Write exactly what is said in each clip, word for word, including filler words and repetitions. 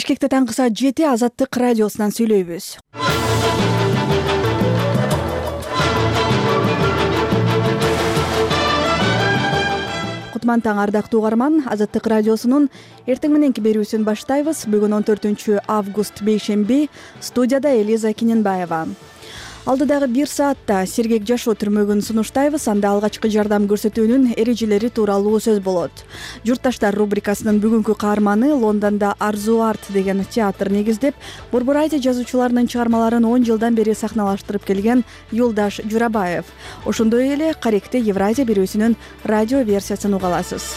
Бишкекте таңкы саат жети Азаттык радиосунан сүйлөйбүз. Кутман таң ардактуу угарман, Азаттык радиосунун эртең мененки берүүсүн баштайбыз. Бүгүн он төртүнчү август бейшемби, студияда Элиза Киненбаева. Алдыдагы бир саатта сергек жашоо түрмөгүн сунуштайбыз. Анда алгачкы жардам көрсөтүүнүн эрежелери тууралуу сөз болот. Журтташтар рубрикасынын бүгүнкү каарманы Лондондо Арзу Арт деген театр негиздеп, Борбор Айти жазуучуларынын чыгармаларын он жылдан бери сахналаштырып келген Юлдаш Журабаев. Ошондой эле Каректе Евразия берүүсүнүн радио версиясын уга аласыз.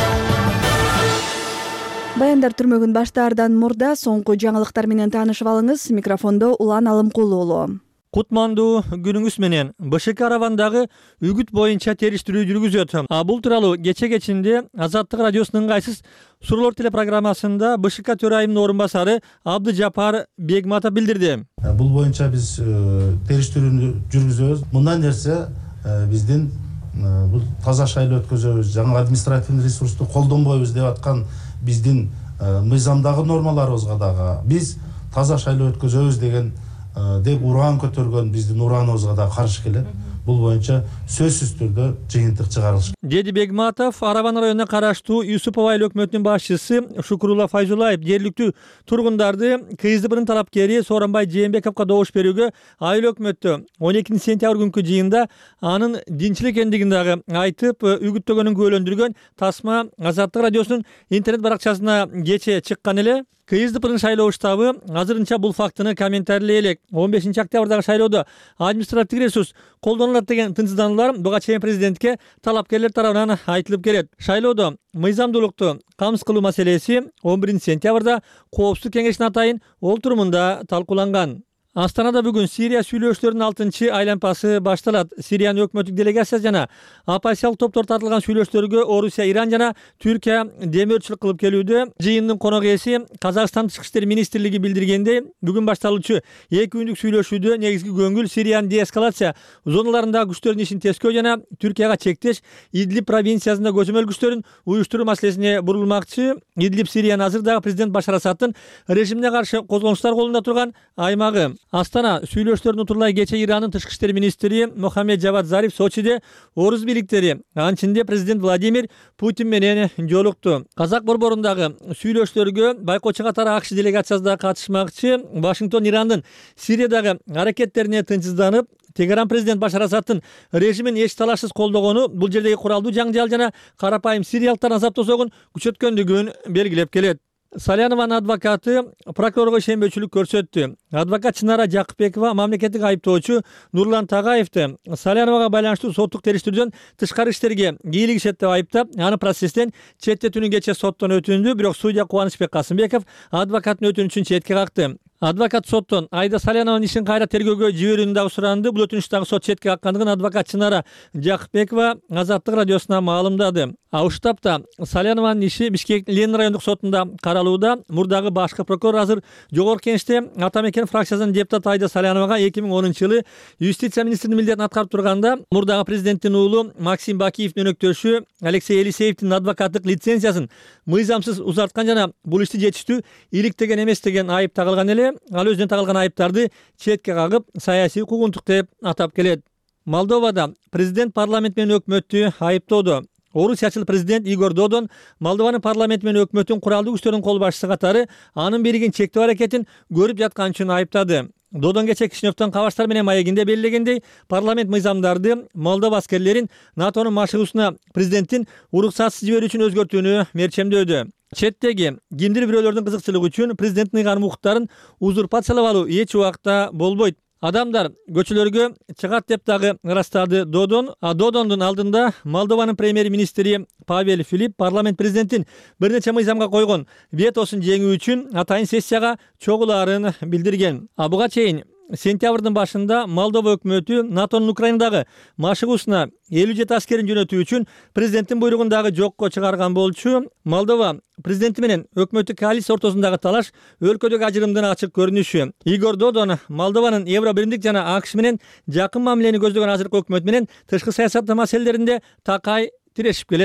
Баяндар түрмөгүн баштаардан мурда соңку жаңылыктар менен таанышып алыңыз. Микрофондо Улан Алымкулуу уулу. Кутмандуу күнүңүз менен. БШК Аравандагы үгүт боюнча териштирүү жүргүзөт. А бул тууралуу кече кечинде Азаттык радиосунун ыңгайсыз суроолор телепрограммасында БШК төрайымынын орун басары Абдыжапар Бегматов билдирди. Бул боюнча биз териштирүүнү жүргүзөбүз. Мындан нерсе биздин бул таза шайлоо өткөзөбүз, жаңы административный ресурсту колдонбойбуз деп аткан биздин мыйзамдагы нормаларыбызга дагы биз таза шайлоо өткөзөбүз деген деп уран көтөргөн биздин ураныбызга да каршы келет. Бул боюнча сөзсүз түрдө жыйынтык чыгарылыш. Деди Бегматов Араван районуна караштуу Юсупов айыл өкмөтүнүн башчысы Шукрула Файзулаев жергиликтүү тургундарды КСДБнын талапкери Сооронбай Жээнбековго добуш берүүгө айыл өкмөттө он экинчи сентябрь күнкү жыйында анын динчил экендигин дагы айтып, үгүттөгөнүн күбөлөндүргөн тасма Азаттык радиосунун интернет баракчасына кече чыккан эле. КСДПнын шайлоо штабы азырынча бул фактыны комментарийлей элек. он бешинчи октябрдагы шайлоодо административдик ресурс колдонулат деген тынчсыздануулар буга чейин президентке талапкерлер тарабынан айтылып келет. Шайлоодо мыйзамдуулукту камсыз кылуу маселеси он биринчи сентябрда Коопсуздук кеңешинин атайын олтурумунда талкууланган. Астанада бүгүн Сирия сүйлөшүүлөрүнүн алтынчы айланпасы башталат. Сириянын өкмөттүк делегация жана оппозициялык топтор тартылган сүйлөшүүлөргө Орусия, Иран жана Түркия демөөрчүлүк кылып келүүдө. Жыйындын конок ээси Казакстан Тышкы иштер министрлиги билдиргендей, бүгүн башталуучу эки күндүк сүйлөшүүдө негизги көңүл Сириянын деэскалация зоналарындагы күчтөрдүн ишин тескөө жана Түркияга чектеш Идлиб провинциясында көзөмөл күчтөрүн уюштуруу маселесине бурулмакчы. Идлиб Сириянын азырдагы президент Башар Асадтын режимине каршы козголуштар колунда турган аймагы. Астана сүйлөшүүлөрүн утурлай кече Ирандын тышкы иштер министри Мохаммед Жавад Зариф Сочиде орус бийликтери, анчинде президент Владимир Путин менен жолукту. Казак борборундагы сүйлөшүүлөргө байкоочу катары АКШ делегациясы да катышмакчы. Вашингтон Ирандын Сириядагы аракеттерине тынчсызданып, Тегеран президент Башар Асадтын режимин эч талашсыз колдогону бул жердеги куралдуу жаңжал жана карапайым сириялыктардын азаптоосугун күчөткөндүгүн белгилеп келет. Салянованын адвокаты прокурорго ишенбөөчүлүк көрсөттү. Адвокат Чынара Жакыпбекова мамлекеттик айыптоочу Нурлан Тагаевди Саляновага байланыштуу соттук териштирүүдөн тышкары иштерге кийлигишет деп айыптап, аны процесстен четтетүүнү кече соттон өтүндү. Бирок судья Кубанычбек Касымбеков адвокаттын өтүнүчүн четке какты. Адвокат соттон Айда Салянованын ишин кайра тергөөгө жиберүүнү дагы суранды. Бул өтүнүч дагы сот четке каккандыгын адвокат Чынара Жакыпбекова Азаттык радиосуна маалымдады. А уштапта Салянованын иши Бишкек Ленин райондук сотунда каралууда. Мурдагы башкы прокурор азыр жогорку кеңеште Атамекен фракциясынын депутаты Айда Саляновага эки миң онунчу жылы юстиция министринин милдетин аткарып турганда мурдагы президенттин уулу Максим Бакиевдин өнөктөшү Алексей Елисеевдин адвокаттык лицензиясын мыйзамсыз узарткан жана бул ишти жетиштүү иликтеген эмес деген айып тагылган эле. Ал өзүнө тагылган айыптарды четке кагып, саясий куугунтук деп атап келет. Молдовада президент парламент менен өкмөттү айыптоодо. Орусиячыл президент Игор Додон Молдованын парламенти менен өкмөттүн куралдуу күчтөрүнүн кол башчысы катары анын бийлигин чектөө аракетин көрүп жаткан үчүн айыптады. Додон кече Кишиневдон кабаштар менен маегинде белгилегендей, парламент мыйзамдарды Молдова аскерлерин НАТОнун машыгуусуна президенттин уруксатсыз жиберүү үчүн өзгөртүүнү мерчемдөдү. Четтеги кимдир бирөөлөрдүн кызыкчылыгы үчүн президенттин ыйгарым укуктарын узурпациялап алуу эч убакта болбойт. Адамдар көчөлөргө чыгат деп дагы ырастады Додон. А Додондун алдында Молдованын премьер-министри Павел Филипп парламент президенттин бир нече мыйзамга койгон ветосун жеңүү үчүн атайын сессияга чогулаарын билдирген. А буга чейин сентябрдын башында Молдова өкмөтү НАТОнун Украинадагы машыгуусуна элүү жети аскерин жөнөтүү үчүн президенттин буйругун дагы жокко чыгарган болчу. Молдова президенти менен өкмөттүк коалиция ортосундагы талаш өлкөдөгү ажырымдын ачык көрүнүшү. Игор Додон Молдованын Евро биримдик жана АКШ менен жакын мамилени көздөгөн азыркы өкмөт менен тышкы саясат маселелеринде такай тирешип келет.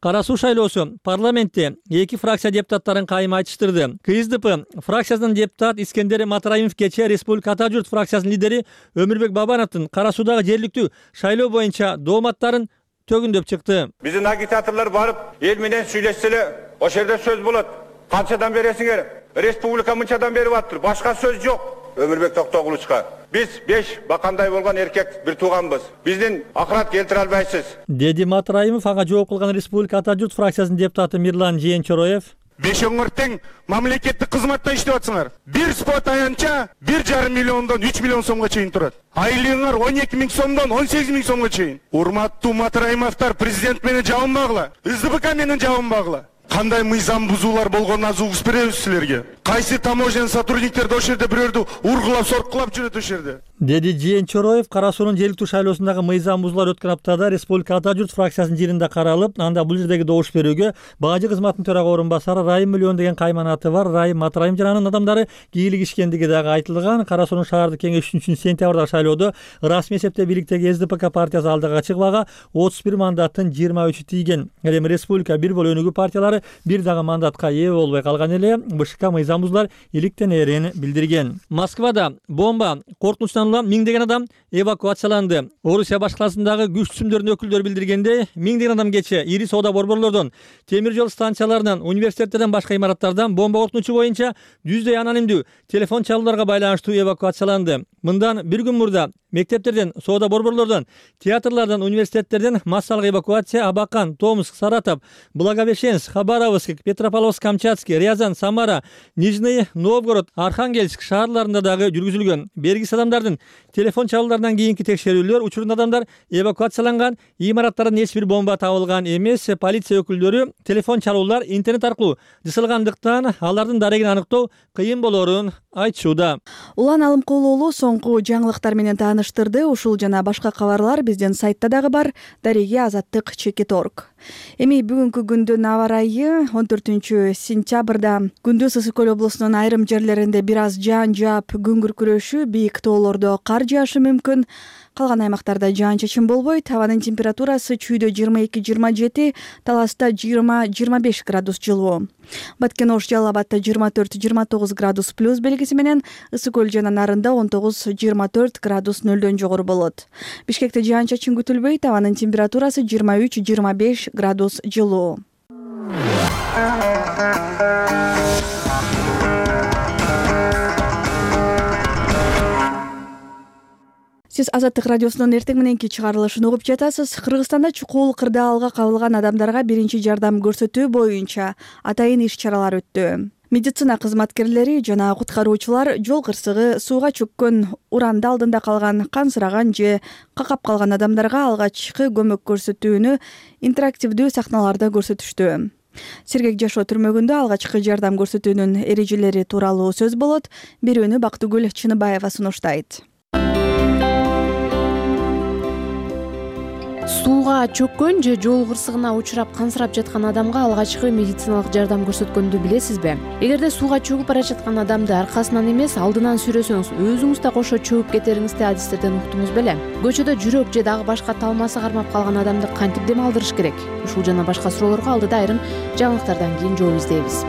Кара Суу шайлоосу парламентте эки фракция депутаттарын кайым айтыштырды. КСДП фракциясынын депутат Искендер Матраимов кечээ Республика Ата журт фракциясынын лидери Өмүрбек Бабановдун Кара Суудагы жергиликтүү шайлоо боюнча дооматтарын төгүндөп чыкты. Биздин агитаторлор барып, эл менен сүйлөшсө эле, ошол жерде сөз болот. Канчадан бересиңер? Республика мынчадан берип атыр. Башка сөз жок. Өмүрбек Токтогулучка биз беш бакандай болгон эркек бир тууганбыз. Биздин акырат келтире албайсыз, деди Матраимов. Ага жооп кылган Республика Ата журт фракциясынын депутаты Мирлан Жээнчороев: беш өңүр тең мамлекеттик кызматта иштеп атсыңар. Бир спот аянча бир жарым миллиондон үч миллион сомго чейин турат. Айлыгыңар он эки миң сомдон он сегиз миң сомго чейин. Урматтуу Матраимовдор, президент менен жабынбагыла, СДПК менен жабынбагыла. Кандай мыйзам бузуулар болгонун азыр угуп беребиз силерге. Кайсы таможен сотрудниктерди ошол жерде бирөөрдү ургулап, соркулап жүрөт ошол жерде, деди Жээнчороев. Кара Суунун жергиликтүү шайлоосундагы мыйзам бузуулар өткөн аптада Республика Ата журт фракциясынын жыйынында каралып, анда бул жердеги добуш берүүгө бажы кызматынын төрага орун басары Райым Миллион деген кайманаты бар Райым Матраим жана анын адамдары кийлигишкендиги дагы айтылган. Кара Суунун шаардык кеңеши үчүнчү сентябрдагы шайлоодо расмий эсепте бийликтеги СДПК партиясы алдыга чыгып, ага отуз бир мандаттын жыйырма үчү тийген. Эми республика бир боло өнүгүү партиялары бир дагы мандатка ээ болбой калган эле. БШК мыйзам бузуулар иликтенерин билдирген. Москвада бомба коркунучтан улам миңдеген адам эвакуацияланды. Орусия башкаласындагы күч түзүмдөрүнүн өкүлдөрү билдиргендей, миңдеген адам кечээ ири соода борборлордон, темир жол станцияларынан, университеттерден башка имараттардан бомба коркунучу боюнча жүздөй анонимдүү телефон чалууларга байланыштуу эвакуацияланды. Мындан бир күн мурда мектептерден, соода борборлордон, театрлардан, университеттерден массалык эвакуация Абакан, Томск, Саратов, Благовещенск, Хабаровск, Петропавловск, Камчатский, Рязань, Самара, Нижний Новгород, Архангельск шаарларында дагы жүргүзүлгөн. Бергисиз адамдардын телефон чалууларынан кийинки текшерүүлөр учурунда адамдар эвакуацияланган, имараттардан эч бир бомба табылган эмес. Полиция өкүлдөрү телефон чалуулар интернет аркылуу жасалгандыктан алардын дарегин аныктоо кыйын болорун айтышууда. Улан Алымкулуу уулу соңку жаңылыктар менен тааныштырды. Ушул жана башка кабарлар биздин сайтта дагы бар. Дареги азаттык чекит точка орг. Эми бүгүнкү күндүн аба ырайы он төртүнчү сентябрда күндүз Ысык Көл облусунун айрым жерлеринде бир аз жаан жаап, күн күркүрөшү, бийик тоолордо кар жаашы мүмкүн. Калган аймактарда жаан-чачын болбойт. Абанын температурасы чүйдө жыйырма эки жыйырма жети, Таласта жыйырма жыйырма беш градус жылуу. Баткен Ош Жалал Абадта жыйырма төрт жыйырма тогуз градус плюс белгиси менен, Ысык Көл жана Нарында он тогуз жыйырма төрт градус нөлдөн жогору болот. Бишкекте жаан-чачын күтүлбөйт. Абанын температурасы жыйырма үч жыйырма беш градус жылуу. Сиз Азаттык радиосунун эртең мененки чыгарылышын угуп жатасыз. Кыргызстанда чукул кырдаалга кабылган адамдарга биринчи жардам көрсөтүү боюнча атайын иш-чаралар өттү. Медицина кызматкерлери жана куткаруучулар жол кырсыгы, сууга чөккөн, уранды алдында калган, кансыраган же какап калган адамдарга алгачкы көмөк көрсөтүүнү интерактивдүү сахналарда көрсөтүштү. Сергек жашоо түрмөгүндө алгачкы жардам көрсөтүүнүн эрежелери тууралуу сөз болот. Берүүнү Бактыгүл Чыныбаева сунуштайт. Сууга чөккөн же жол кырсыгына учурап кансырап жаткан адамга алгачкы медициналык жардам көрсөткөндү билесизби? Эгерде сууга чөгүп бара жаткан адамды аркасынан эмес, алдынан сүйрөсөңүз, өзүңүз да кошо чөгүп кетериңизди адистерден уктуңуз беле? Көчөдө жүрөк же дагы башка талмасы кармап калган адамды кантип дем алдырыш керек? Ушул жана башка суроолорго алдыда айрым жаңылыктардан кийин жооп издейбиз.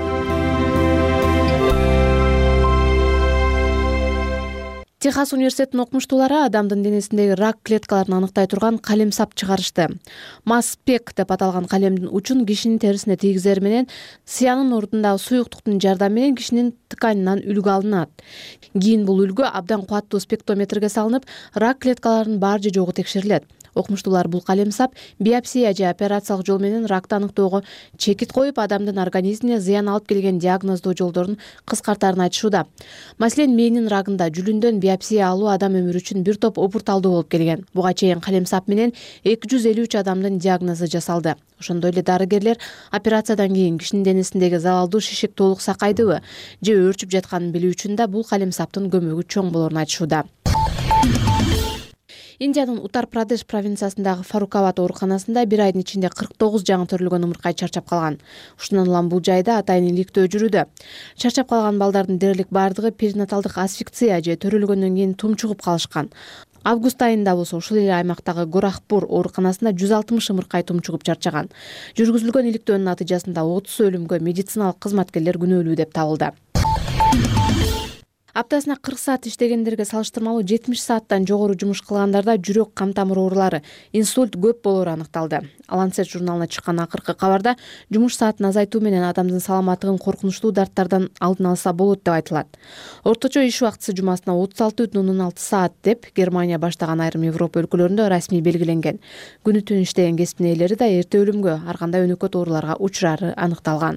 Техас университетинин окумуштуулары адамдын денесиндеги рак клеткаларын аныктай турган калем сап чыгарышты. Масспек деп аталган калемдин учун кишинин терисине тийгизер менен сыянын ордундагы суюктуктун жардамы менен кишинин тканынан үлгү алынат. Кийин бул үлгү абдан кубаттуу спектрометрге салынып, рак клеткаларынын бар же жогу текшерилет. Окумуштуулар бул калем сап биопсия же операциялык жол менен ракты аныктоого чекит коюп, адамдын организмине зыян алып келген диагноздоо жолдорун кыскартарын айтышууда. Маселен, мээнин рагында жүлүндөн биопсия алуу адам өмүрү үчүн бир топ опурталдуу болуп келген. Буга чейин калем сап менен эки жүз элүү үч адамдын диагнозу жасалды. Ошондой эле дарыгерлер операциядан кийин кишинин денесиндеги залалдуу шишик толук сакайдыбы же өөрчүп жатканын билүү үчүн да бул калем саптын көмөгү чоң болорун айтышууда. Индиянын Утар-Прадеш провинциясындагы Фарукабад ооруканасында бир айдын ичинде кырк тогуз жаңы төрөлгөн ымыркай чарчап калган. Ушундан улам бул жайда атайын иликтөө жүрүүдө. Чарчап калган балдардын дээрлик бардыгы перинаталдык асфикция же төрөлгөндөн кийин тумчугуп калышкан. Август айында болсо ушул эле аймактагы Горахпур ооруканасында жүз алтымыш ымыркай тумчугуп чарчаган. Жүргүзүлгөн иликтөөнүн натыйжасында отуз өлүмгө медициналык кызматкерлер күнөөлүү деп табылды. Аптасына кырк саат иштегендерге салыштырмалуу жетимиш сааттан жогору жумуш кылгандарда жүрөк кан тамыр оорулары, инсульт көп болору аныкталды. Lancet журналына чыккан акыркы кабарда жумуш саатын азайтуу менен адамдын саламаттыгын коркунучтуу дарттардан алдын алса болот деп айтылат. Орточо иш убактысы жумасына отуз алты бүтүн ондон алты саат деп Германия баштаган айрым Европа өлкөлөрүндө расмий белгиленген. Күнү түн иштеген кесиптин ээлери да эрте өлүмгө, ар кандай өнөкөт ооруларга учурары аныкталган.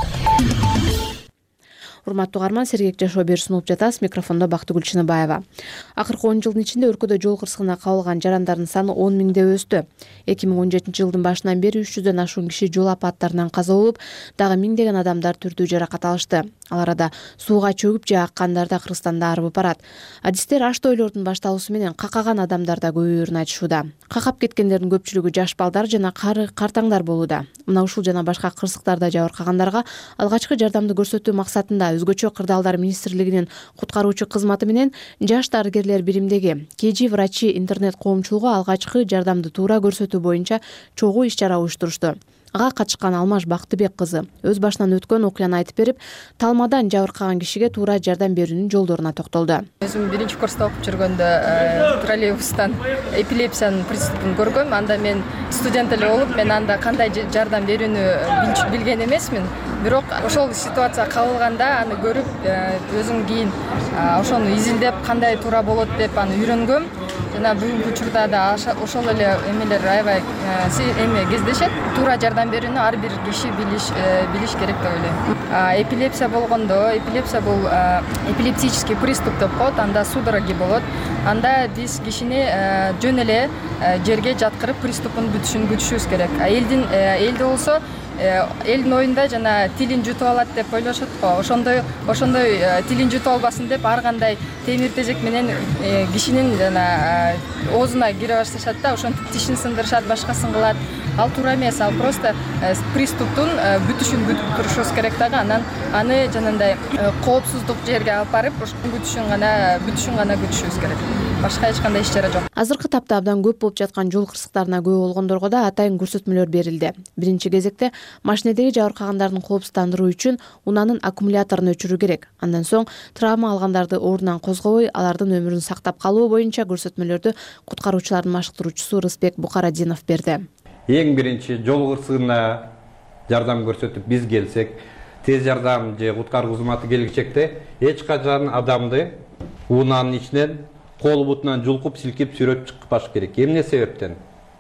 Урматтуу угарман, Сергек жашоо берүүсүн угуп жатасыз. Микрофондо Бактыгүл Чыныбаева. Акыркы он жылдын ичинде өлкөдө жол кырсыгына кабылган жарандардын саны он миңде өстү. эки миң он жетинчи жылдын башынан бери үч жүздөн ашуун киши жол апаттарынан каза болуп, дагы миңдеген адамдар түрдүү жаракат алышты. Ал арада сууга чөгүп же аккандар да Кыргызстанда арып барат. Адистер аш тойлордун башталуусу менен какаган адамдар да көбөйөрүн айтышууда. Какап кеткендердин көпчүлүгү жаш балдар жана кары картаңдар болууда. Мына ушул жана башка кырсыктарда жабыркагандарга алгачкы жардамды көрсөтүү максатында Өзгөчө Кырдаалдар министрлигинин куткаруучу кызматы менен жаш дарыгерлер биримдеги Кежи врачи интернет коомчулугу алгачкы жардамды туура көрсөтүү боюнча чогуу иш-чара уюштурушту. Ага катышкан Алмаш Бактыбек кызы өз башынан өткөн окуяны айтып берип, талмадан жабыркаган кишиге туура жардам берүүнүн жолдоруна токтолду. Өзүм биринчи курста окуп жүргөндө троллейбустан эпилепсиянын приступун көргөм. Анда мен студент эле болуп, мен анда кандай жардам берүүнү билген эмесмин. Бирок ошол ситуация кабылганда аны көрүп, өзүм кийин ошону изилдеп, кандай туура болот деп аны үйрөнгөм. Жана бүгүнкү учурда да ошол эле эмелер аябай эме кездешет. Туура жардам берүүнү ар бир киши билиш билиш керек деп ойлойм. Эпилепсия болгондо, эпилепсия бул эпилептический приступ деп коет, анда судороги болот. Анда биз кишини жөн эле жерге жаткырып приступун бүтүшүн күтүшүбүз керек. Элдин элде болсо элдин оюнда жана тилин жутуп алат деп ойлошот го. Ошондой ошондой тилин жутуп албасын деп ар кандай темир тежек менен кишинин жана оозуна кире башташат да, ошентип тишин сындырышат, башкасын кылат. Ал туура эмес, ал просто приступтун бүтүшүн күтүп турушубуз керек дагы, анан аны жанагындай коопсуздук жерге алып барып, ошонун бүтүшүн гана бүтүшүн гана күтүшүбүз керек. Башка эч кандай иш-чара жок. Азыркы тапта абдан көп болуп жаткан жол кырсыктарына күбө болгондорго да атайын көрсөтмөлөр берилди. Биринчи кезекте машинедеги жабыркагандардын коопсуздандыруу үчүн унаанын аккумуляторун өчүрүү керек. Андан соң травма алгандарды ордунан козгобой, алардын өмүрүн сактап калуу боюнча көрсөтмөлөрдү куткаруучулардын машыктыруучусу Рыспек Букарадинов берди. Эң биринчи жол кырсыгына жардам көрсөтүп биз келсек, тез жардам же куткаруу кызматы келгичекте эч качан адамды унаанын ичинен кол бутунан жулкуп силкип сүрөп чыкпаш керек. Эмне себептен?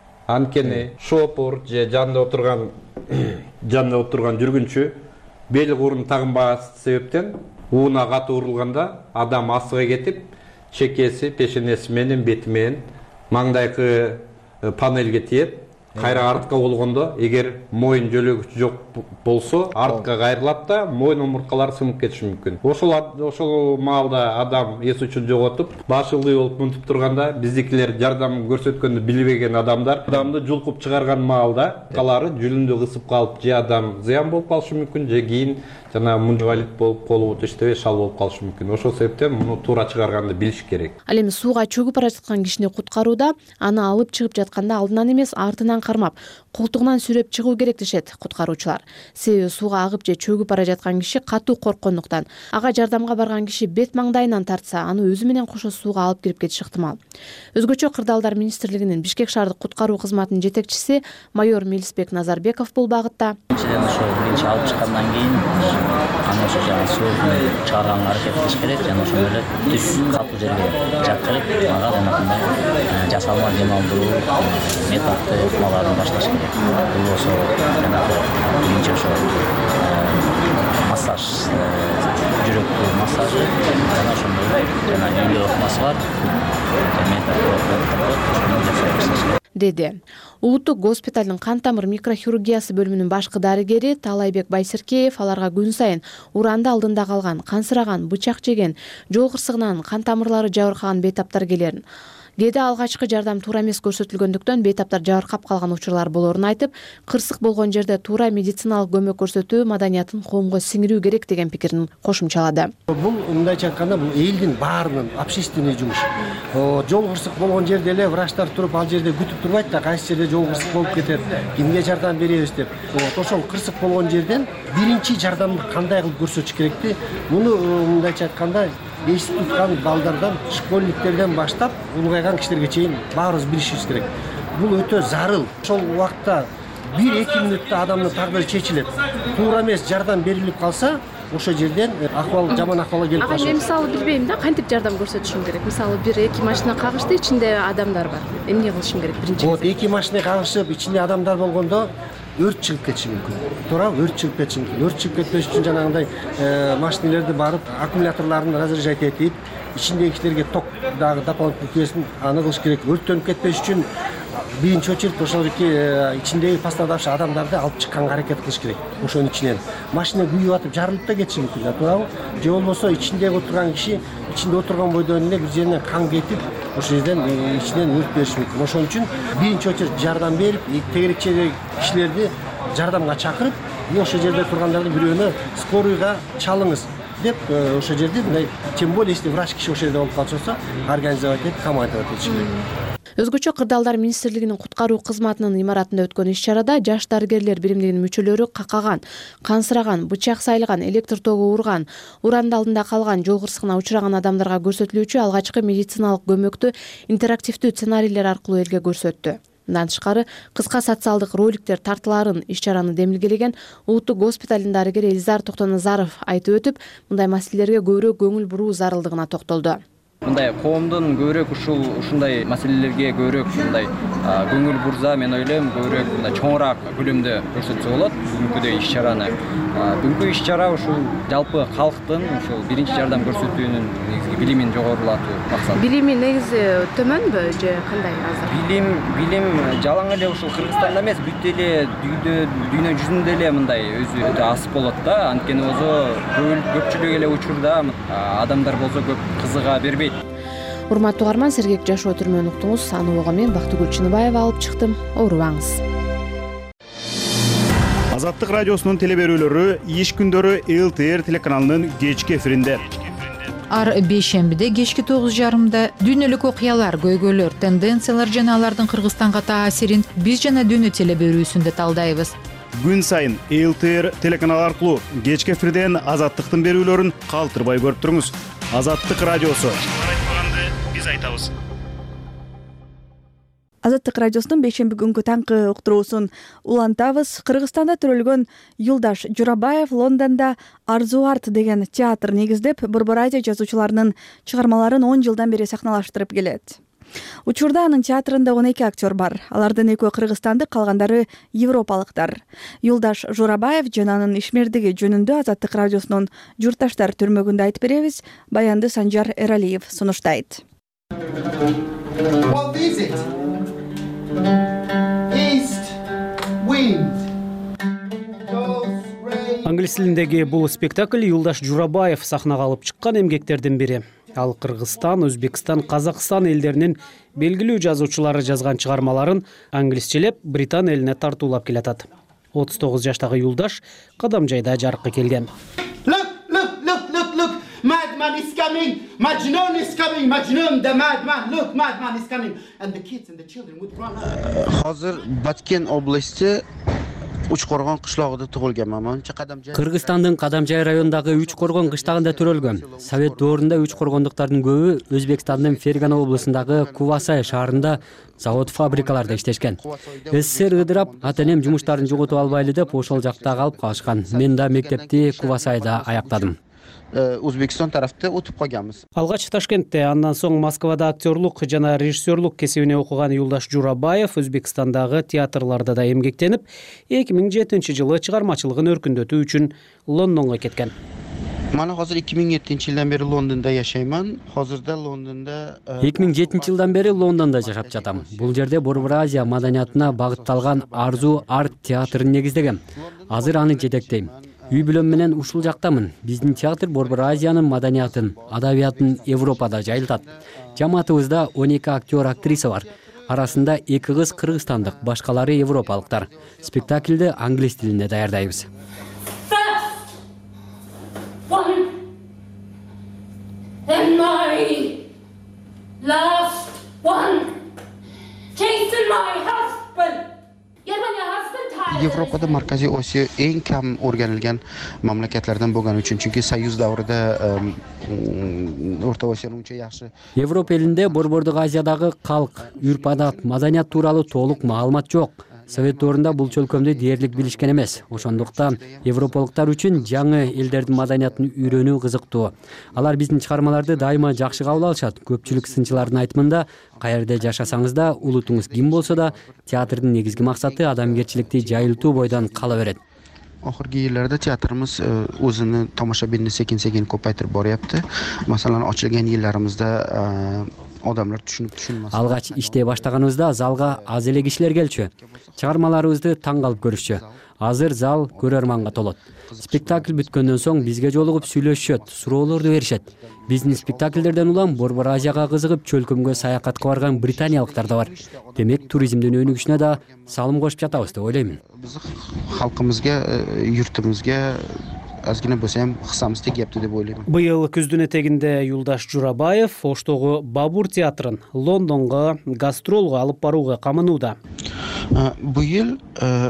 Анткени шопур же жанында отурган жанында отурган жүргүнчү бел курун тагынбаган себептен ууна катуу урулганда адам астыга кетип, чекеси, пешенеси менен, бети менен маңдайкы панелге тиеп, кайра артка болгондо, эгер моюн жөлөгүч жок болсо, артка кайрылат да, моюн омурткалары сынып кетиши мүмкүн. Ошол ошол маалда адам эс учун жоготуп, башы ылдый болуп мынтип турганда, биздикилер жардам көрсөткөндү билбеген адамдар адамды жулкуп чыгарган маалда калары жүлүндү кысып калып, же адам зыян болуп калышы мүмкүн, же кийин жана инвалид болуп, колу буту иштебей шал болуп калышы мүмкүн. Ошол себептен муну туура чыгарганды билиш керек. Ал эми сууга чөгүп бара жаткан кишини куткарууда аны алып чыгып жатканда алдынан эмес, артынан кармап, колтугунан сүйрөп чыгуу керек дешет куткаруучулар. Себеби сууга агып же чөгүп бара жаткан киши катуу корккондуктан, ага жардамга барган киши бет маңдайынан тартса, аны өзү менен кошо сууга алып кирип кетиши ыктымал. Өзгөчө Кырдаалдар министрлигинин Бишкек шаардык куткаруу кызматынын жетекчиси майор Мелисбек Назарбеков бул багытта ошол биринчи алып чыккандан кийин аны ошо жана сууну чыгарганга аракет кылыш керек, жана ошондой эле түз катуу жерге жаткырып, ага жанагындай жасалма дем алдыруу методду ыкмаларын башташ керек. Бул ошо жанагы биринчи ошо массаж, жүрөктү массажы, жана ошондой эле жана үйлө ыкмасы бар деди. Улуттук госпиталдын кан тамыр микрохирургиясы бөлүмүнүн башкы дарыгери Таалайбек Байсеркеев аларга күн сайын уранды алдында калган, кансыраган, бычак жеген, жол кырсыгынан кан тамырлары жабыркаган бейтаптар келерин, кээде алгачкы жардам туура эмес көрсөтүлгөндүктөн бейтаптар жабыркап калган учурлар болоорун айтып, кырсык болгон жерде туура медициналык көмөк көрсөтүү маданиятын коомго сиңирүү керек деген пикирин кошумчалады. Бул мындайча айтканда бул элдин баарынын общественный жумуш. Жол кырсык болгон жерде эле врачтар туруп ал жерде күтүп турбайт да, кайсы жерде жол кырсык болуп кетет, кимге жардам беребиз деп. Ошол кырсык болгон жерден биринчи жардамды кандай кылып көрсөтүш керекти? Муну мындайча айтканда эсти туткан балдардан, школьниктерден баштап улгайган кишилерге чейин баарыбыз билишибиз керек. Бул өтө зарыл. Ошол убакта бир-эки мүнөттө адамдын тагдыры чечилет. Туура эмес жардам берилип калса, ошол жерден акыбал жаман акыбалга келип калат. Ага, мен мисалы билбейм да, кантип жардам көрсөтүшүм керек? Мисалы бир эки машина кагышты, ичинде адамдар бар. Эмне кылышым керек биринчи? Вот эки машина кагышып, ичинде адамдар болгондо өрт чыгып кетиши мүмкүн. Туурабы? Өрт чыгып кетиши мүмкүн. Өрт чыгып кетпеш үчүн жанагындай машинелерди барып, аккумуляторлорун разряжать этип, ичиндегилерге ток дагы дополнительный киресин аны кылыш керек. Өрттөнүп кетпеш үчүн биринчи очередь ошол ичиндеги пострадавший адамдарды алып чыкканга аракет кылыш керек. Ошонун ичинен машина күйүп атып жарылып да кетиши мүмкүн да, туурабы? Же болбосо ичиндеги отурган киши ичинде отурган бойдон эле бир жеринен кан кетип, ошол жерден ичинен өлүп бериши мүмкүн. Ошон үчүн биринчи очередь жардам берип, тегерекчедеги кишилерди жардамга чакырып, ошол жерде тургандардын бирөөнө скорыйга чалыңыз деп ошол жерде мындай, тем более если врач киши ошол жерде болуп калса, организовать этип, командовать этиш керек. Өзгөчө Кырдаалдар министрлигинин куткаруу кызматынын имаратында өткөн иш-чарада жаш дарыгерлер биримдигинин мүчөлөрү какаган, кансыраган, бычак сайлаган, электр тогу урган, уранды алдында калган, жол кырсыгына учураган адамдарга көрсөтүлүүчү алгачкы медициналык көмөктү интерактивдүү сценарийлер аркылуу элге көрсөттү. Мындан тышкары, кыска социалдык роликтер тартылаарын иш-чараны демилгелеген Улуттук госпиталдын дарыгери Элизар Токтоназаров айтып өтүп, мындай маселелерге көбүрөөк көңүл буруу зарылдыгына токтолду. Мындай коомдун көбүрөөк ушул ушундай маселелерге көбүрөөк мындай көңүл бурса, мен ойлойм, көбүрөөк мындай чоңураак көлөмдө көрсөтсө болот бүгүнкүдөй иш-чараны. Бүгүнкү иш-чара ушул жалпы калктын ушул биринчи жардам көрсөтүүнүн негизги билимин жогорулатуу максат. Билими негизи төмөнбү же кандай азыр? Билим, билим жалаң эле ушул Кыргызстанда эмес, бүт эле дүйнө жүзүндө эле мындай өзү өтө аз болот да. Анткени болсо көпчүлүк эле учурда адамдар болсо көп кызыга бербейт. Урматтуу угарман, сергек жашоо түрмөн уктуңуз. Аны ого мен Бактыгүл Чыныбаева алып чыктым. Оорубаңыз. Азаттык радиосунун телеберүүлөрү иш күндөрү эл тэ эр телеканалынын кечки эфиринде. Ар бейшембиде кечки тогуз жарымда дүйнөлүк окуялар, көйгөйлөр, тенденциялар жана алардын Кыргызстанга таасирин биз жана дүйнө телеберүүсүндө талдайбыз. Күн сайын эл тэ эр телеканалы аркылуу кечки эфирден Азаттыктын берүүлөрүн калтырбай көрүп туруңуз. Азаттык радиосу. Айтпаганды биз айтабыз. Азаттык радиосунун бейшемби күнгү таңкы уктуруусун улантабыз. Кыргызстанда төрөлгөн Юлдаш Журабаев Лондондо Арзу Арт деген театр негиздеп, Борбор Азия жазуучуларынын чыгармаларын он жылдан бери сахналаштырып келет. Учурда анын театрында он эки актер бар. Алардын экөө кыргызстандык, калгандары европалыктар. Юлдаш Журабаев жана анын ишмердиги жөнүндө Азаттык радиосунун журтташтар түрмөгүндө айтып беребиз. Баянды Санжар Эралиев сунуштайт. What is it? East wind. Англис тилиндеги бул спектакль Юлдаш Журабаев сахнага алып чыккан эмгектердин бири. Ал Кыргызстан, Өзбекстан, Казакстан элдеринин белгилүү жазуучулары жазган чыгармаларын англисчелеп Британ элине тартуулап келатат. отуз тогуз жаштагы Юлдаш кадам жайда жарыкка келген. Look, look, look, look, look. Madman is coming. Majnun is coming. Majnun the madman. Look, madman is coming. And the kids and the children would run out. Hozir Batken oblasti Учкоргон кышлогунда туулганмын. Кыргызстандын Кадамжай районундагы Учкоргон кыштагында төрөлгөм. Совет доорунда учкоргондуктардын көбү Өзбекстандын Фергана облусундагы Кувасай шаарында завод фабрикаларда иштешкен. СССР ыдырап, ата-энем жумуштарын жоготуп албайлы деп ошол жакта калып калышкан. Мен да мектепти Кувасайда аяктадым. Өзбекстан тарафта өтүп калганбыз. Алгач Ташкентте, андан соң Москвада актерлук жана режиссерлук кесибине окуган Юлдаш Журабаев Өзбекстандагы театрларда да эмгектенип, эки миң жетинчи жылы чыгармачылыгын өркүндөтүү үчүн Лондонго кеткен. Мана азыр эки миң жетинчи жылдан бери Лондондо жашаймын. Азырда Лондондо эки миң жетинчи жылдан бери Лондондо жашап жатам. Бул жерде Борбор Азия маданиятына багытталган Арзу Арт театрын негиздегем. Азыр аны жетектейм. үй бүлөм менен ушул жактамын. Биздин театр Борбор Азиянын маданиятын, адабиятын Европада жайылтат. Жамаатыбызда он эки актер, актриса бар. Арасында эки кыз кыргызстандык, башкалары европалыктар. Спектакльди англис тилинде даярдайбыз. And my last one, chasing my husband. You're my husband, Tyler. Yevropada Markaziy Osiyo eng kam o'rganilgan mamlakatlardan bo'lgani uchun, chunki soyuz davrida O'rta Osiyoni uncha yaxshi. Европа элинде Борбордук Азиядагы калк, үрп-адат, маданият тууралуу толук маалымат жок. Совет доорунда бул чөлкөмдү дээрлик билишкен эмес. Ошондуктан европалыктар үчүн жаңы элдердин маданиятын үйрөнүү кызыктуу. Алар биздин чыгармаларды дайыма жакшы кабыл алышат. Көпчүлүк сынчылардын айтымында, каерде жашасаңыз да, улутуңуз ким болсо да, театрдын негизги максаты адамгерчиликти жайылтуу бойдон кала берет. Oxirgi yillarda teatrimiz o'zini tomoshabinni sekin-sekin ko'paytirib boryapti. Masalan, ochilgan yillarimizda odamlar tushunib tushunmas. Алгач иштей баштаганыбызда залга аз эле кишилер келчү. Чыгармаларыбызды таң калып көрүшчү. Азыр зал көрөрманга толот. Спектакль бүткөндөн соң бизге жолугуп сүйлөшүшөт, суроолорду беришет. Биздин спектакльдерден улам Борбор Азияга кызыгып чөлкөмгө саякатка барган британиялыктар да бар. Демек, туризмдин өнүгүшүнө да салым кошуп жатабыз деп ойлоймун. Биз халкыбызга, юртубузга азгина болсо ham hissamiz tegyapti deb o'ylayman. Быйыл күздүн этегинде Юлдаш Журабаев Оштогу Бабур театрын Лондонго гастролго алып барууга камынууда. Bu yil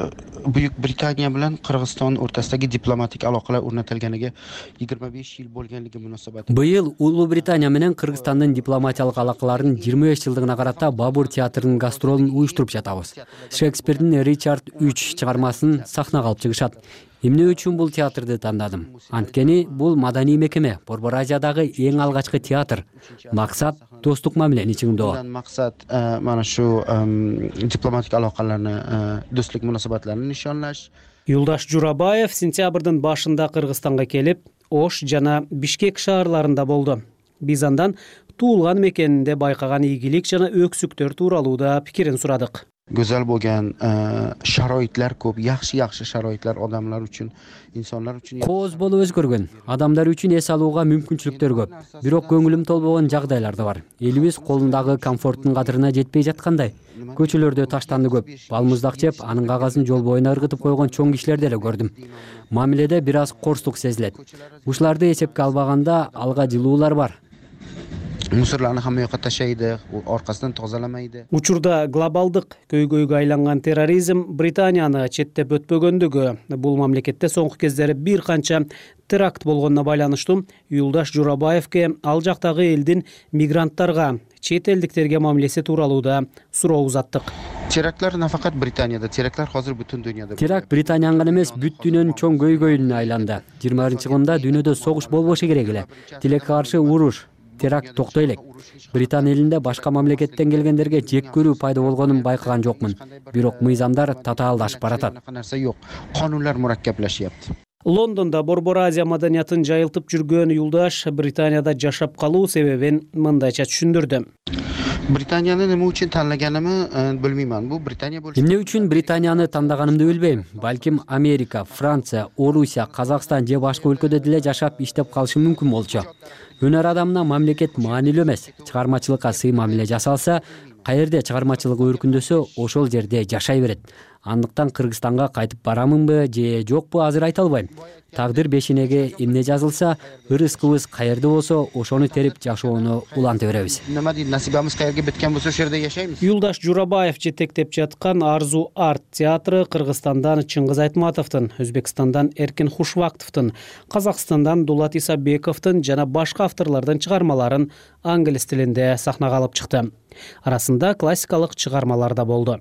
Buyuk Britaniya bilan Qirg'iziston o'rtasidagi diplomatik aloqalar o'rnatilganiga yigirma besh yil bo'lganligi munosabati. Быйыл Улуу Британия менен Кыргызстандын дипломатиялык алакаларынын жыйырма беш жылдыгына карата Бабур театрынын гастролун уюштуруп жатабыз. Шекспирдин Ричард үч чыгармасын сахнага алып чыгышат. Эмне үчүн бул театрды тандадым? Анткени бул маданий мекеме, Борбор Азиядагы эң алгачкы театр. Максат достук мамилени чыңдоо. Maqsad mana shu diplomatik aloqalarni, do'stlik munosabatlarini nishonlash. Юлдаш Журабаев сентябрдын башында Кыргызстанга келип, Ош жана Бишкек шаарларында болду. Биз андан туулган мекенинде байкаган ийгилик жана өксүктөр тууралуу да пикирин сурадык. Go'zal bo'lgan sharoitlar ko'p, yaxshi-yaxshi sharoitlar odamlar uchun, insonlar uchun. Кооз болуп өзгөргөн, адамдар үчүн эс алууга мүмкүнчүлүктөр көп. Бирок көңүлүм толбогон жагдайлар да бар. Элибиз колундагы комфорттун кадырына жетпей жаткандай. Көчөлөрдө таштанды көп. Балмуздак жеп, анын кагазын жол боюна ыргытып койгон чоң кишилерди эле көрдүм. Мамиледе бир аз корстук сезилет. Ушуларды эсепке албаганда алга жылуулар бар. Мусорларны hamma yoqqa tashlaydi, orqasidan tozalamaydi. Учурда глобалдык көйгөйгө айланган терроризм Британияны четтеп өтпөгөндүгү, бул мамлекетте соңку кездери бир канча теракт болгонуна байланыштуу Юлдаш Журабаевке ал жактагы элдин мигранттарга, чет элдиктерге мамилеси тууралуу да суроо узаттык. Teraktlar nafaqat Britaniyada, teraktlar hozir butun dunyoda. Теракт Британияга эмес, бүт дүйнөнүн чоң көйгөйүнө айланды. жыйырма биринчи кылымда дүйнөдө согуш болбошу керек эле. Тилекке каршы уруш, теракт токтой элек. Британ элинде башка мамлекеттен келгендерге жек көрүү пайда болгонун байкаган жокмун. Бирок мыйзамдар татаалдашып баратат. Narsa yo'q. Qonunlar murakkablashyapti. Лондонда Борбор Азия маданиятын жайылтып жүргөн Юлдаш Британияда жашап калуу себебин мындайча түшүндүрдү. Britaniyani nima uchun tanlaganimni bilmayman. Bu Britaniya bo'lishi. Эмне үчүн Британияны тандаганымды билбейм. Балким Америка, Франция, Орусия, Казакстан же башка өлкөдө деле жашап иштеп калышым мүмкүн болчу. Өнөр адамына мамлекет маанилүү эмес. Чыгармачылыкка сый мамиле жасалса, каерде чыгармачылыгы өркүндөсө, ошол жерде жашай берет. Андыктан Кыргызстанга кайтып барамынбы же жокпу азыр айта албайм. Тагдыр бешинеге эмне жазылса, ырыскыбыз каерде болсо, ошону терип жашоону уланта беребиз. Nima deydi, nasibamiz qayerga bitgan bo'lsa, o'sha yerda yashaymiz. Юлдаш Журабаев жетектеп жаткан Арзу арт театры Кыргызстандан Чыңгыз Айтматовдун, Өзбекстандан Эркин Хушвактовдун, Казакстандан Дулат Исабековдун жана башка авторлордун чыгармаларын англис тилинде сахнага алып чыкты. Арасында классикалык чыгармалар да болду.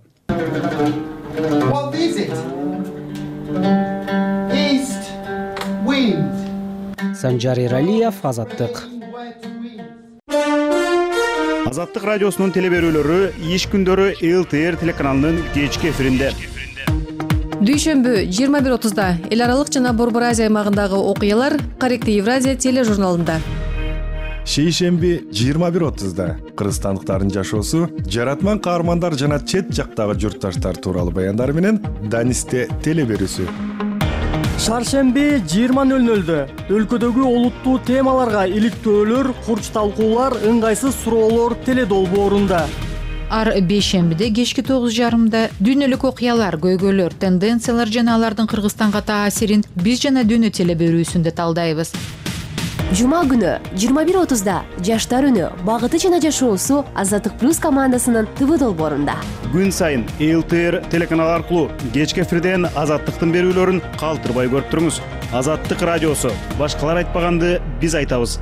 What is it? East wind. Санжар Иралиев, Азаттык. Азаттык радиосунун телеберүүлөрү иш күндөрү эл тэ эр телеканалынын кечки эфиринде. Дүйшөмбү жыйырма бир отузда эл аралык жана Борбор Азия аймагындагы окуялар Корректив Евразия тележурналында. Шейшемби жыйырма бир отузда кыргызстандыктардын жашоосу, жаратман каармандар жана чет жактагы журтташтар тууралуу баяндар менен Данисте телеберүүсү. Шаршемби жыйырма нөл нөлдө өлкөдөгү олуттуу темаларга иликтөөлөр, курч талкуулар, ыңгайсыз суроолор теледолбоорунда. Ар бейшембиде кечки тогуз жарымда дүйнөлүк окуялар, көйгөйлөр, тенденциялар жана алардын Кыргызстанга таасирин биз жана дүйнө телеберүүсүндө талдайбыз. Жума күнү жыйырма бир отузда Жаштар үнү багыты жана жашоосу Азаттык плюс командасынын ТВ долбоорунда. Күн сайын эл тэ эр телеканалы аркылуу кечки эфирден Азаттыктын берүүлөрүн калтырбай көрүп туруңуз. Азаттык радиосу. Башкалар айтпаганды биз айтабыз.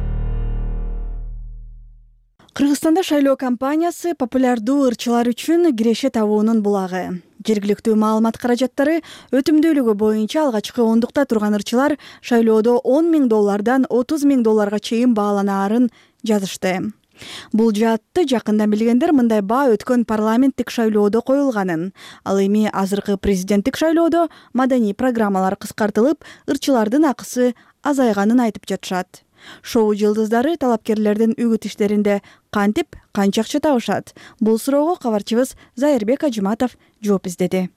Кыргызстанда шайлоо кампаниясы популярдуу ырчылар үчүн киреше табуунун булагы. Жергиликтүү маалымат каражаттары өтүмдүүлүгү боюнча алгачкы ондукта турган ырчылар шайлоодо он миң доллардан отуз миң долларга чейин бааланаарын жазышты. Бул жаатты жакындан билгендер мындай баа өткөн парламенттик шайлоодо коюлганын, ал эми азыркы президенттик шайлоодо маданий программалар кыскартылып, ырчылардын акысы азайганын айтып жатышат. Шоу жылдыздары талапкерлердин үгүт иштеринде кантип, канча акча табышат? Бул суроого кабарчыбыз Зайырбек Ажыматов жооп издеди.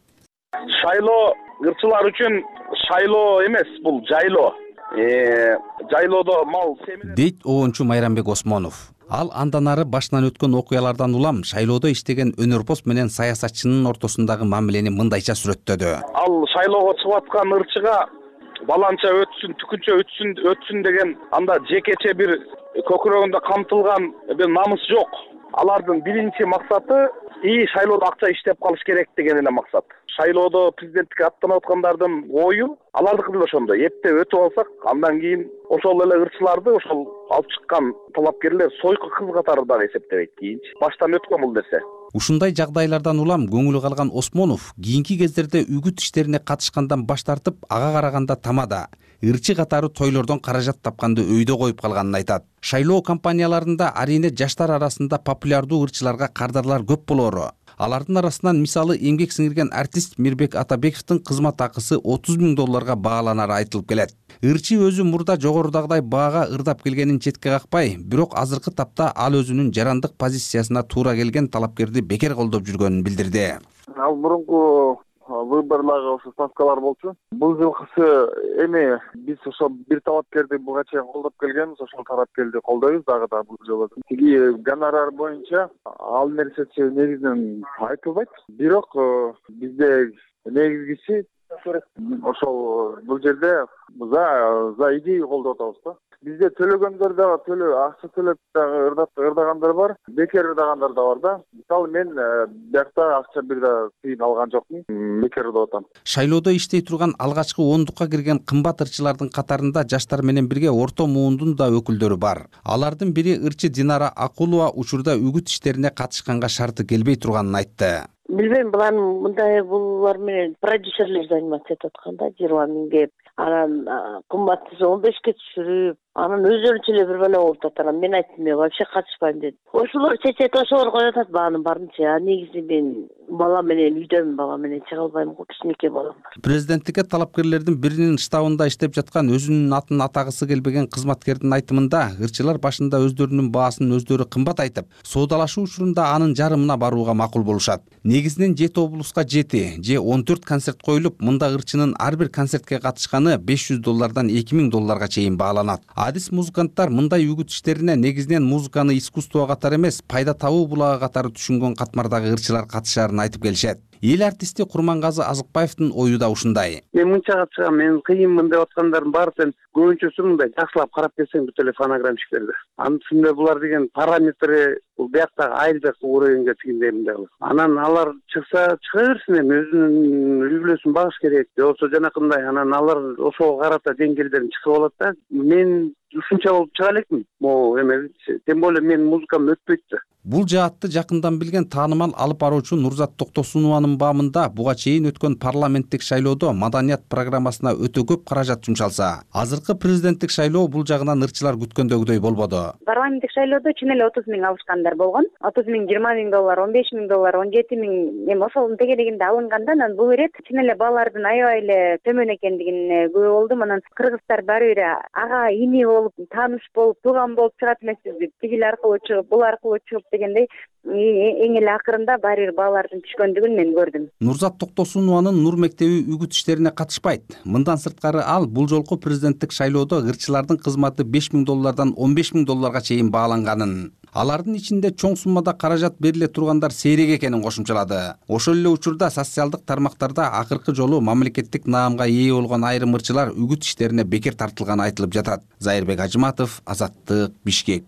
Шайлоо ырчылар үчүн шайлоо эмес, бул жайлоо. Э, жайлоодо мал семине дейт оончу Майрамбек Осмонов. Ал андан ары башынан өткөн окуялардан улам шайлоодо иштеген өнөрпоз менен саясатчынын ортосундагы мамилени мындайча сүрөттөдү. Ал шайлоого чыгып аткан ырчыга баланча өтсүн, түкүнчө өтсүн, өтсүн деген анда жекече бир көкүрөгүндө камтылган бир намыс жок. Алардын биринчи максаты и шайлоодо акча иштеп калыш керек деген эле максат. Шайлоодо президенттикке аттанып аткандардын ою алардыкы деле ошондой. Эптеп өтүп алсак, андан кийин ошол эле ырчыларды ошол алып чыккан талапкерлер сойку кыз катары дагы эсептебейт кийинчи. Баштан өткөн бул нерсе. Ушундай жагдайлардан улам көңүлү калган Осмонов кийинки кездерде үгүт иштерине катышкандан баш тартып, ага караганда тамада, ырчы катары тойлордон каражат тапканды өйдө коюп калганын айтат. Шайлоо кампанияларында арине жаштар арасында популярдуу ырчыларга кардарлар көп болору. Алардын арасынан мисалы эмгек сиңирген артист Мирбек Атабековдун кызмат акысы отуз миң долларга бааланары айтылып келет. Ырчы өзү мурда жогорудагыдай баага ырдап келгенин четке какпай, бирок азыркы тапта ал өзүнүн жарандык позициясына туура келген талапкерди бекер колдоп жүргөнүн билдирди. Ал мурунку выборларга ошо ставкалар болчу. Бул жылкысы эми биз ошо бир талапкерди буга чейин колдоп келгенбиз, ошол талапкерди колдойбуз дагы да бул жолу. Тиги гонорар боюнча ал нерсечи негизинен айтылбайт. Бирок бизде негизгиси ошол бул жерде за за идея колдоп атабыз да. Бизде төлөгөндөр дагы төлөө акча төлөп дагы ырдап ырдагандар бар, бекер ырдагандар да бар да. Мисалы мен биякта акча бир да тыйын алган жокмун, бекер ырдап атам. Шайлоодо иштей турган алгачкы ондукка кирген кымбат ырчылардын катарында жаштар менен бирге орто муундун да өкүлдөрү бар. Алардын бири ырчы Динара Акулова учурда үгүт иштерине катышканга шарты келбей турганын айтты. Билбейм, булардын мындай булар менен продюсерлер заниматься этип аткан да, жыйырма миңге. Анан кымбатты он бешке түшүрүп, анан өздөрүнчө эле бир бала болуп атат. Анан мен айттым, мен вообще катышпайм дедим. Ошолор чечет, ошолор коюп атат баанын баарынча. Негизи мен бала менен үйдөмүн, бала менен чыга албайм, кичинекей балам бар. Президенттикке талапкерлердин биринин штабында иштеп жаткан өзүнүн атын атагысы келбеген кызматкердин айтымында, ырчылар башында өздөрүнүн баасын өздөрү кымбат айтып, соодалашуу учурунда анын жарымына барууга макул болушат. Негизинен жети облуска жети же он төрт концерт коюлуп, мында ырчынын ар бир концертке катышканы беш жүз доллардан эки миң долларга чейин бааланат. Адис музыканттар мындай үгүт иштерине негизинен музыканы искусство катары эмес, пайда табуу булагы катары түшүнгөн катмардагы ырчылар катышарын айтып келишет. Эл артисти Курмангазы Азыкбаевдин ою да ушундай. Мен мынчага чыгам, мен кыйынмын деп аткандардын баарын көбүнчөсү мындай жакшылап карап келсең бүт эле фонограммщиктерди. Анын үстүндө булар деген параметри бул бияктагы айылдык уровеньге тигиндей мындай. Анан алар чыкса чыга берсин, эми өзүнүн үй бүлөсүн багыш керек. Же болбосо жанакындай анан алар ошого карата деңгээлдерин чыгып алат да. Мен ушунча болуп чыга элекмин. Могу эме тем более менин музыкам өтпөйт да. Бул жаатты жакындан билген таанымал алып баруучу Нурзат Токтосунованын баамында буга чейин өткөн парламенттик шайлоодо маданият программасына өтө көп каражат жумшалса, азыркы президенттик шайлоо бул жагынан ырчылар күткөндөгүдөй болбоду. Парламенттик шайлоодо чын эле отуз миң алышкандар болгон. отуз миң, жыйырма миң доллар, он беш миң доллар, он жети миң, эми ошонун тегелегинде алынганда, анан бул ирет чын эле баалардын аябай эле төмөн экендигине күбө болдум. Анан кыргыздар баары бир ага ини болуп, тааныш болуп, тууган болуп чыгат эмеспизби? Тигил аркылуу чыгып, бул аркылуу чыгып дегендей эң эле акырында баары бир баалардын түшкөндүгүн мен көрдүм. Нурзат Токтосунованын Нур мектеби үгүт иштерине катышпайт. Мындан сырткары ал бул жолку президенттик шайлоодо ырчылардын кызматы беш миң доллардан он беш миң долларга чейин бааланганын, алардын ичинде чоң суммада каражат бериле тургандар сейрек экенин кошумчалады. Ошол эле учурда социалдык тармактарда акыркы жолу мамлекеттик наамга ээ болгон айрым ырчылар үгүт иштерине бекер тартылганы айтылып жатат. Зайырбек Ажыматов, Азаттык, Бишкек.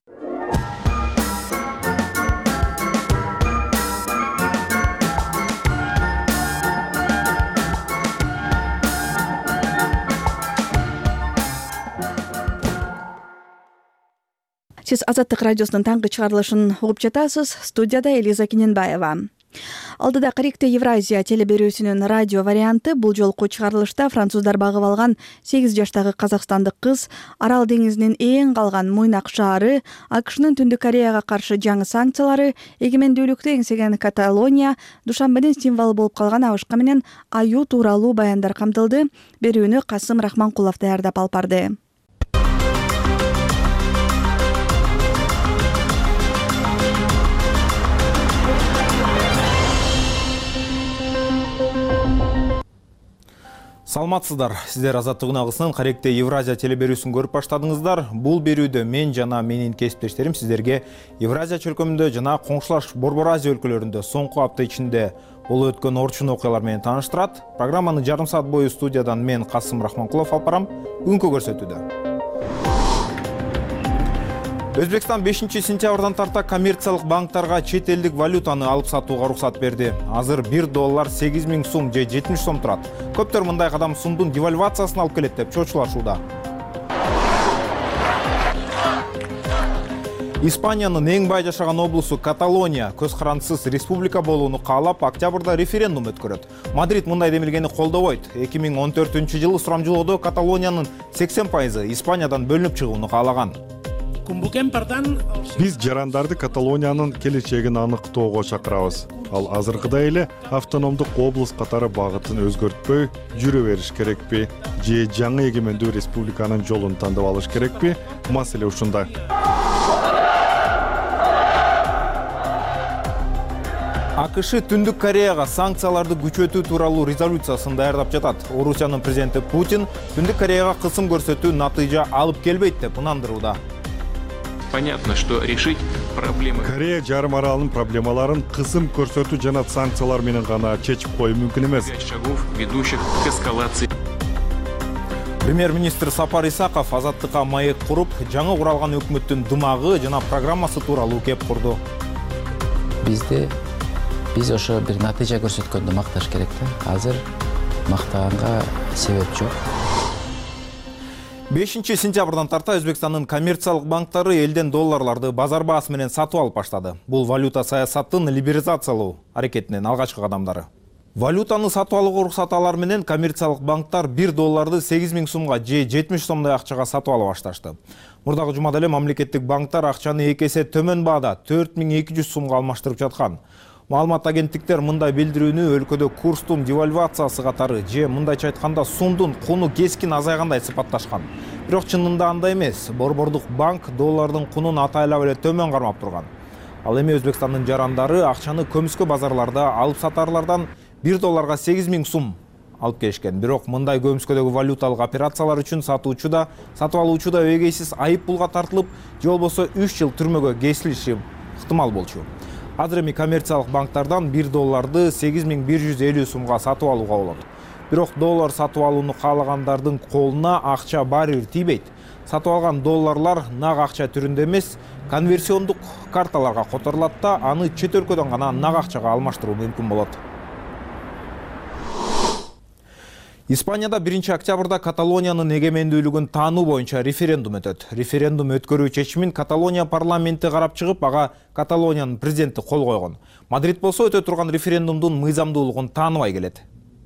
Сиз Азаттык радиосунун таңкы чыгарылышын угуп жатасыз. Студияда Элиза Киненбаева. Алдыда Карикте Евразия телеберүүсүнүн радио варианты. Бул жолку чыгарылышта француздар багып алган сегиз жаштагы казакстандык кыз Арал деңизинин ээн калган Муйнак шаары, АКШнын Түндүк Кореяга каршы жаңы санкциялары, эгемендүүлүктү эңсеген Каталония, Душанбенин символу болуп калган абышка менен аюу тууралуу баяндар камтылды. Берүүнү Касым Рахманкулов даярдап алып барды. Саламатсыздар. Сиздер Азаттык үн Каректе Евразия телеберүүсүн көрүп баштадыңыздар. Бул берүүдө мен жана менин кесиптештерим сиздерге Евразия чөлкөмүндө жана коңшулаш Борбор Азия өлкөлөрүндө соңку апта ичинде болуп өткөн орчун окуялар менен тааныштырат. Программаны жарым саат бою студиядан мен Касым Рахманкулов алып барам. Бүгүнкү көрсөтүүдө Өзбекстан бешинчи сентябрдан тарта коммерциялык банктарга чет элдик валютаны алып сатууга уруксат берди. Азыр бир доллар сегиз миң сум же жетимиш сом турат. Көптөр мындай кадам сумдун девальвациясына алып келет деп чочулашууда. Испаниянын эң бай жашаган облусу Каталония көз карандысыз республика болууну каалап, октябрда референдум өткөрөт. Мадрид мындай демилгени колдобойт. эки миң он төртүнчү жылы сурамжылоодо Каталониянын сексен пайызы Испаниядан бөлүнүп чыгууну каалаган. Биз жарандарды Каталониянын келечегин аныктоого чакырабыз. Ал азыркыдай эле автономдук облус катары багытын өзгөртпөй жүрө бериш керекпи же жаңы эгемендүү республиканын жолун тандап алыш керекпи? Маселе ушунда. АКШ Түндүк Кореяга санкцияларды күчөтүү тууралуу резолюциясын даярдап жатат. Орусиянын президенти Путин Түндүк Кореяга кысым көрсөтүү натыйжа алып келбейт деп ынандырууда. Понятно, что решить проблемы. Корея жарым аралынын проблемаларын кысым көрсөтүү жана санкциялар менен гана чечип коюу мүмкүн эмес. Шагов, ведущих к эскалации. Премьер-министр Сапар Исаков азаттыкка маек куруп, жаңы куралган өкмөттүн дымагы жана программасы тууралуу кеп курду. Бизде биз ошо бир натыйжа көрсөткөндү макташ керек да. Азыр мактаганга себеп жок. бешинчи сентябрдан тарта Өзбекстандын коммерциялык банктары элден долларларды базар баасы менен сатып алып баштады. Бул валюта саясаттын либерализациялоо аракетинин алгачкы кадамдары. Валютаны сатып алууга уруксат алар менен коммерциялык банктар бир долларды сегиз миң сумга же жетимиш сомдой акчага сатып ала башташты. Мурдагы жумада эле мамлекеттик банктар акчаны эки эсе төмөн баада төрт миң эки жүз сумга алмаштырып жаткан. Маалымат агенттиктер мындай билдирүүнү өлкөдө курстун девальвациясы катары же мындайча айтканда сумдун куну кескин азайгандай сыпатташкан. Бирок чынында андай эмес. Борбордук банк доллардын кунун атайлап эле төмөн кармап турган. Ал эми Өзбекстандын жарандары акчаны көмүскө базарларда алып сатарлардан бир долларга сегиз миң сум алып келишкен. Бирок мындай көмүскөдөгү валюталык операциялар үчүн сатуучу да, сатып алуучу да эгейсиз айып пулга тартылып, же болбосо үч жыл түрмөгө кесилиши ыктымал болчу. Азыр эми коммерциялык банктардан бир долларды сегиз миң бир жүз элүү сумга сатып алууга болот. Бирок доллар сатып алууну каалагандардын колуна акча баары бир тийбейт. Сатып алган долларлар нак акча түрүндө эмес, конверсиондук карталарга которулат да, аны чет өлкөдөн гана нак акчага алмаштыруу мүмкүн болот. Испанияда биринчи октябрда Каталониянын эгемендүүлүгүн таануу боюнча референдум өтөт. Референдум өткөрүү чечимин Каталония парламенти карап чыгып, ага Каталониянын президенти кол койгон. Мадрид болсо өтө турган референдумдун мыйзамдуулугун тааныбай келет.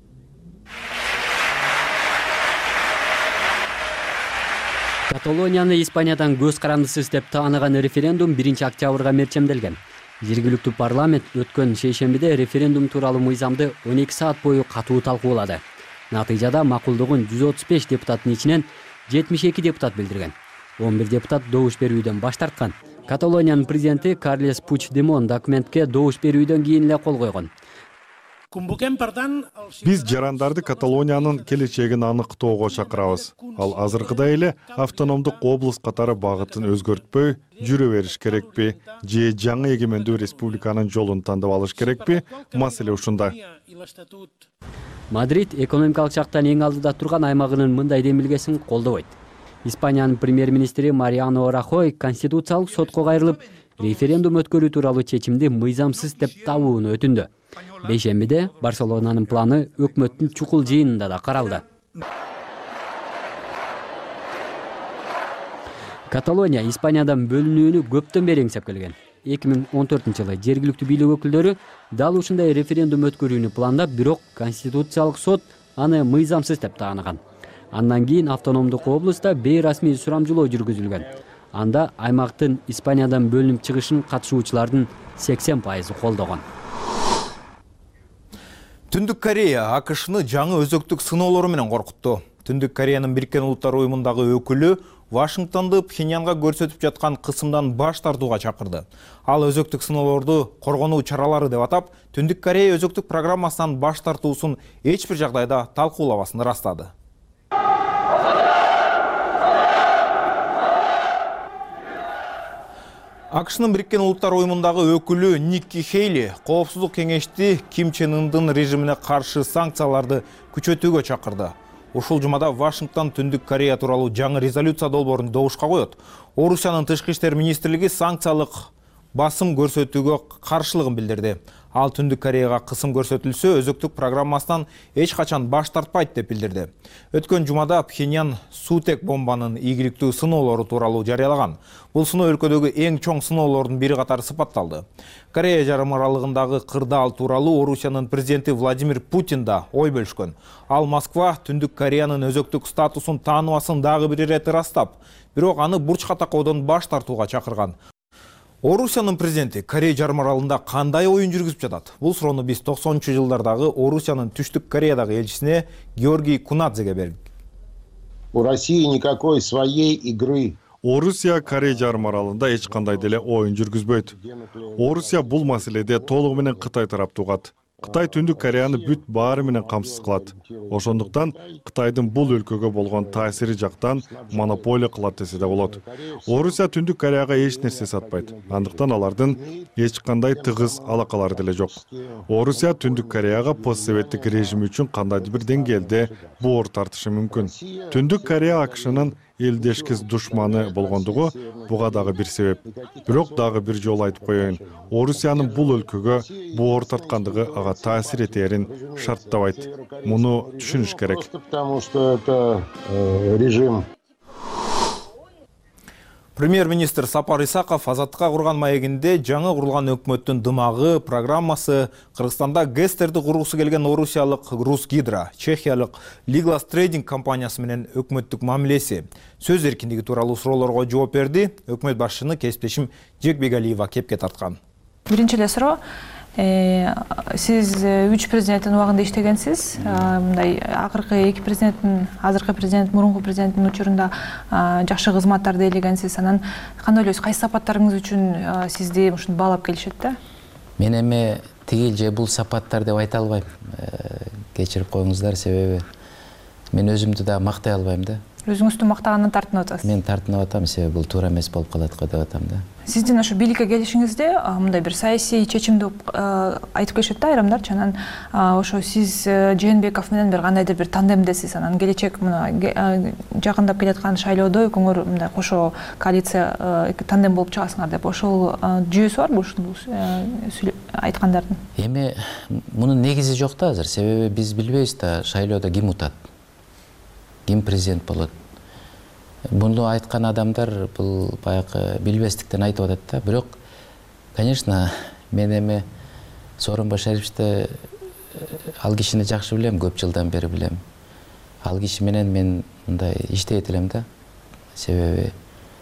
Каталонияны Испаниядан көз карандысыз деп тааныган референдум биринчи октябрга мерчемделген. Жергиликтүү парламент өткөн шейшембиде референдум тууралуу мыйзамды он эки саат бою катуу талкуулады. Натыйжада макулдугун жүз отуз беш депутаттын ичинен жетимиш эки депутат билдирген. он бир депутат добуш берүүдөн баш тарткан. Каталониянын президенти Карлес Пучдемон документке добуш берүүдөн кийин эле кол койгон. Биз жарандарды Каталониянын келечегин аныктоого чакырабыз. Ал азыркыдай эле автономдук облус катары багытын өзгөртпөй жүрө бериш керекпи же жаңы эгемендүү республиканын жолун тандап алыш керекпи? Маселе ушунда. Мадрид экономикалык жактан эң алдыда турган аймагынын мындай демилгесин колдобойт. Испаниянын премьер-министри Мариано Рахой конституциялык сотко кайрылып, референдум өткөрүү тууралуу чечимди мыйзамсыз деп табууну өтүндү. Бейшембиде Барселонанын планы өкмөттүн чукул жыйынында да каралды. Каталония Испаниядан бөлүнүүнү көптөн бери эңсеп келген. эки миң он төртүнчү жылы жергиликтүү бийлик өкүлдөрү дал ушундай референдум өткөрүүнү пландап, бирок конституциялык сот аны мыйзамсыз деп тааныган. Андан кийин автономдук облуста бейрасмий сурамжылоо жүргүзүлгөн. Анда аймактын Испаниядан бөлүнүп чыгышын катышуучулардын сексен пайызы колдогон. Түндүк Корея АКШны жаңы өзөктүк сыноолору менен коркутту. Түндүк Кореянын Бириккен Улуттар уюмундагы өкүлү Вашингтонду Пхеньянга көрсөтүп жаткан кысымдан баш тартууга чакырды. Ал өзөктүк сыноолорду коргонуу чаралары деп атап, Түндүк Корея өзөктүк программасынан баш тартуусун эч бир жагдайда талкуулабасын ырастады. АКШнын Бириккен Улуттар уюмундагы өкүлү Никки Хейли Коопсуздук кеңешти Ким Чен Ындын режимине каршы санкцияларды күчөтүүгө чакырды. Ушул жумада Вашингтон Түндүк Корея тууралуу жаңы резолюция долбоорун добушка коет. Орусиянын тышкы иштер министрлиги санкциялык басым көрсөтүүгө каршылыгын билдирди. Ал Түндүк Кореяга кысым көрсөтүлсө, өзөктүк программасынан эч качан баш тартпайт деп билдирди. Өткөн жумада Пхеньян суутек бомбанын ийгиликтүү сыноолору тууралуу жарыялаган. Бул сыноо өлкөдөгү эң чоң сыноолордун бири катары сыпатталды. Корея жарым аралыгындагы кырдаал тууралуу Орусиянын президенти Владимир Путин да ой бөлүшкөн. Ал Москва Түндүк Кореянын өзөктүк статусун тааныбасын дагы бир ирет ырастап, бирок аны бурчка такоодон баш тартууга чакырган. Орусиянын президенти Корея жарым аралында кандай оюн жүргүзүп жатат? Бул суроону биз токсонунчу жылдардагы Орусиянын Түштүк Кореядагы элчисине Георгий Кунадзеге бердик. У России никакой своей игры. Орусия Корея жарым аралында эч кандай деле оюн жүргүзбөйт. Орусия бул маселеде толугу менен Кытай тараптуугат. Кытай Түндүк Кореяны бүт баары менен камсыз кылат. Ошондуктан Кытайдын бул өлкөгө болгон таасири жактан монополия кылат десе да болот. Орусия Түндүк Кореяга эч нерсе сатпайт. Андыктан алардын эч кандай тыгыз алакалары деле жок. Орусия Түндүк Кореяга постсоветтик режим үчүн кандайдыр бир деңгээлде боор тартышы мүмкүн. Түндүк Корея АКШнын элдешкиз душманы болгондугу буга дагы бир себеп. Бирок дагы бир жолу айтып коеюн. Орусиянын бул өлкөгө боор тарткандыгы ага таасир этээрин шарттабайт. Муну түшүнүш керек. Потому что это режим. Премьер-министр Сапар Исаков Азаттыкка курган маегинде жаңы курулган өкмөттүн дымагы программасы Кыргызстанда ГЭСтерди кургусу келген орусиялык Русгидро, чехиялык Liglas Trading компаниясы менен өкмөттүк мамилеси, сөз эркиндиги тууралуу суроолорго жооп берди. Өкмөт башчыны кесиптешим Жекбегалиева кепке тарткан. Биринчи эле суроо, сиз үч президенттин убагында иштегенсиз. Мындай акыркы эки президенттин, азыркы президент, мурунку президенттин учурунда жакшы кызматтарды ээлегенсиз. Анан кандай ойлойсуз, кайсы сапаттарыңыз үчүн сизди ушунтип баалап келишет да? Мен эми тигил же бул сапаттар деп айта албайм. Кечирип коюңуздар, себеби мен өзүмдү да мактай албайм да. Өзүңүздү мактагандан тартынып атасыз. Мен тартынып атам, себеби бул туура эмес болуп калат го деп атам да. Сиздин ошо бийликке келишиңизде мындай бир саясий чечим деп айтып келишет да айрымдарчы. Анан ошо сиз Жээнбеков менен бир кандайдыр бир тандемдесиз. Анан келечек мына жакындап келаткан шайлоодо экөөңөр мындай кошо коалиция тандем болуп чыгасыңар деп ошол жүйөсү барбы ушул айткандардын? Эми мунун негизи жок да азыр, себеби биз билбейбиз да шайлоодо ким утат, ким президент болот. Буну айткан адамдар бул баягы билбестиктен айтып атат да. Бирок, конечно, мен эми Сооронбай Шариповичти ал кишини жакшы билем, көп жылдан бери билем. Ал киши менен мен мындай иштейт элем да. Себеби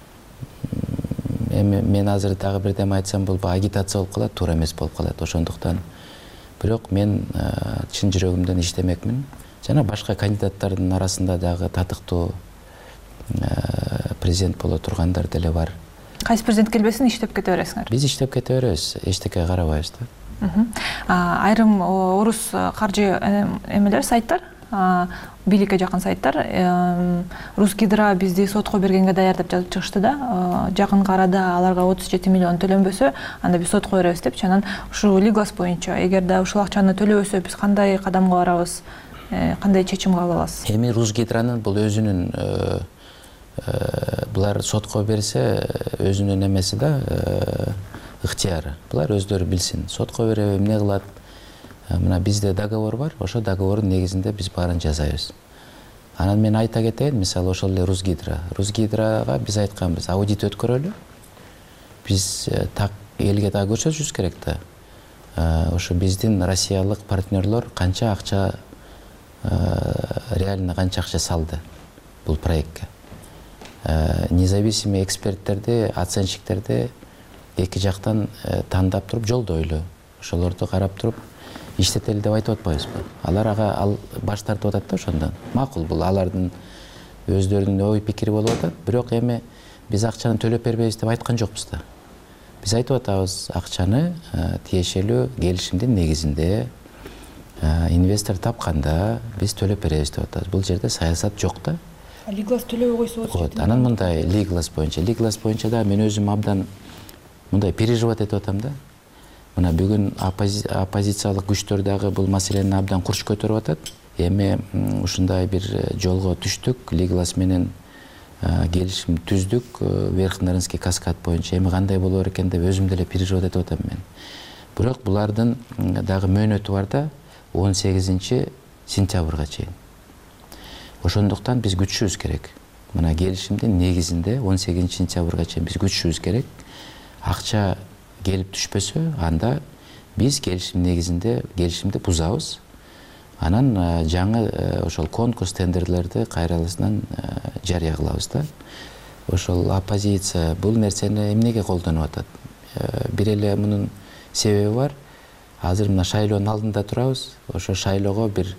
эми мен азыр дагы бирдеме айтсам бул агитация болуп калат, туура эмес болуп калат. Ошондуктан бирок мен чын жүрөгүмдөн иштемекмин. Жана башка кандидаттардын арасында дагы татыктуу президент боло тургандар деле бар. кайсы президент келбесин иштеп кете бересиңер? Биз иштеп кете беребиз, эчтеке карабайбыз да. Айрым орус каржы эмелер, сайттар, бийликке жакын сайттар Русгидро бизди сотко бергенге даяр деп жазып чыгышты да. Жакынкы арада аларга отуз жети миллион төлөнбөсө, анда биз сотко беребиз деп. Анан ушу Лиглас боюнча, эгерде ушул акчаны төлөбөсө биз кандай кадамга барабыз, кандай чечим кабыл аласыз? Эми Русгидронун бул өзүнүн булар сотко берсе өзүнүн эмеси да, ыктыяры. Булар өздөрү билсин. Сотко береби, эмне кылат? Мына бизде договор бар, ошо договордун негизинде биз баарын жасайбыз. Анан мен айта кетейин, мисалы ошол эле Русгидро. Русгидрога биз айтканбыз, аудит өткөрөлү. Биз так элге да көрсөтүшүбүз керек да. Ошо биздин россиялык партнерлор канча акча, реально канча акча салды бул проектке. Независимый эксперттерди, оценщиктерди эки жактан тандап туруп жолдойлу. Ошолорду карап туруп иштетели деп айтып атпайбызбы? Алар ага ал баш тартып атат да ошондон. Макул, бул алардын өздөрүнүн ой пикири болуп атат. Бирок эми биз акчаны төлөп бербейбиз деп айткан жокпуз да. Биз айтып атабыз, акчаны тиешелүү келишимдин негизинде инвестор тапканда биз төлөп беребиз деп атабыз. Бул жерде саясат жок да. Лиглас төлөбөй койсо болчу. Анан мындай Лиглас боюнча, Лиглас боюнча да мен өзүм абдан мындай переживать этип атам да. Мына бүгүн оппозициялык күчтөр дагы бул маселени абдан курч көтөрүп атат. Эми ушундай бир жолго түштүк, Лиглас менен келишим түздүк, Верхнорынский каскад боюнча. Эми кандай болор экен деп өзүм деле переживать этип атам мен. Бирок булардын дагы мөөнөтү бар да, он сегизинчи сентябрга чейин. Ошондуктан биз күтүшүбүз керек. Мына келишимдин негизинде он сегизинчи сентябрга чейин биз күтүшүбүз керек. Акча келип түшпөсө, анда биз келишим негизинде келишимди бузабыз. Анан жаңы ошол конкурс тендерлерди кайраласынан жарыя кылабыз да. Ошол оппозиция бул нерсени эмнеге колдонуп атат? Бир эле мунун себеби бар. Азыр мына шайлоонун алдында турабыз. Ошо шайлоого бир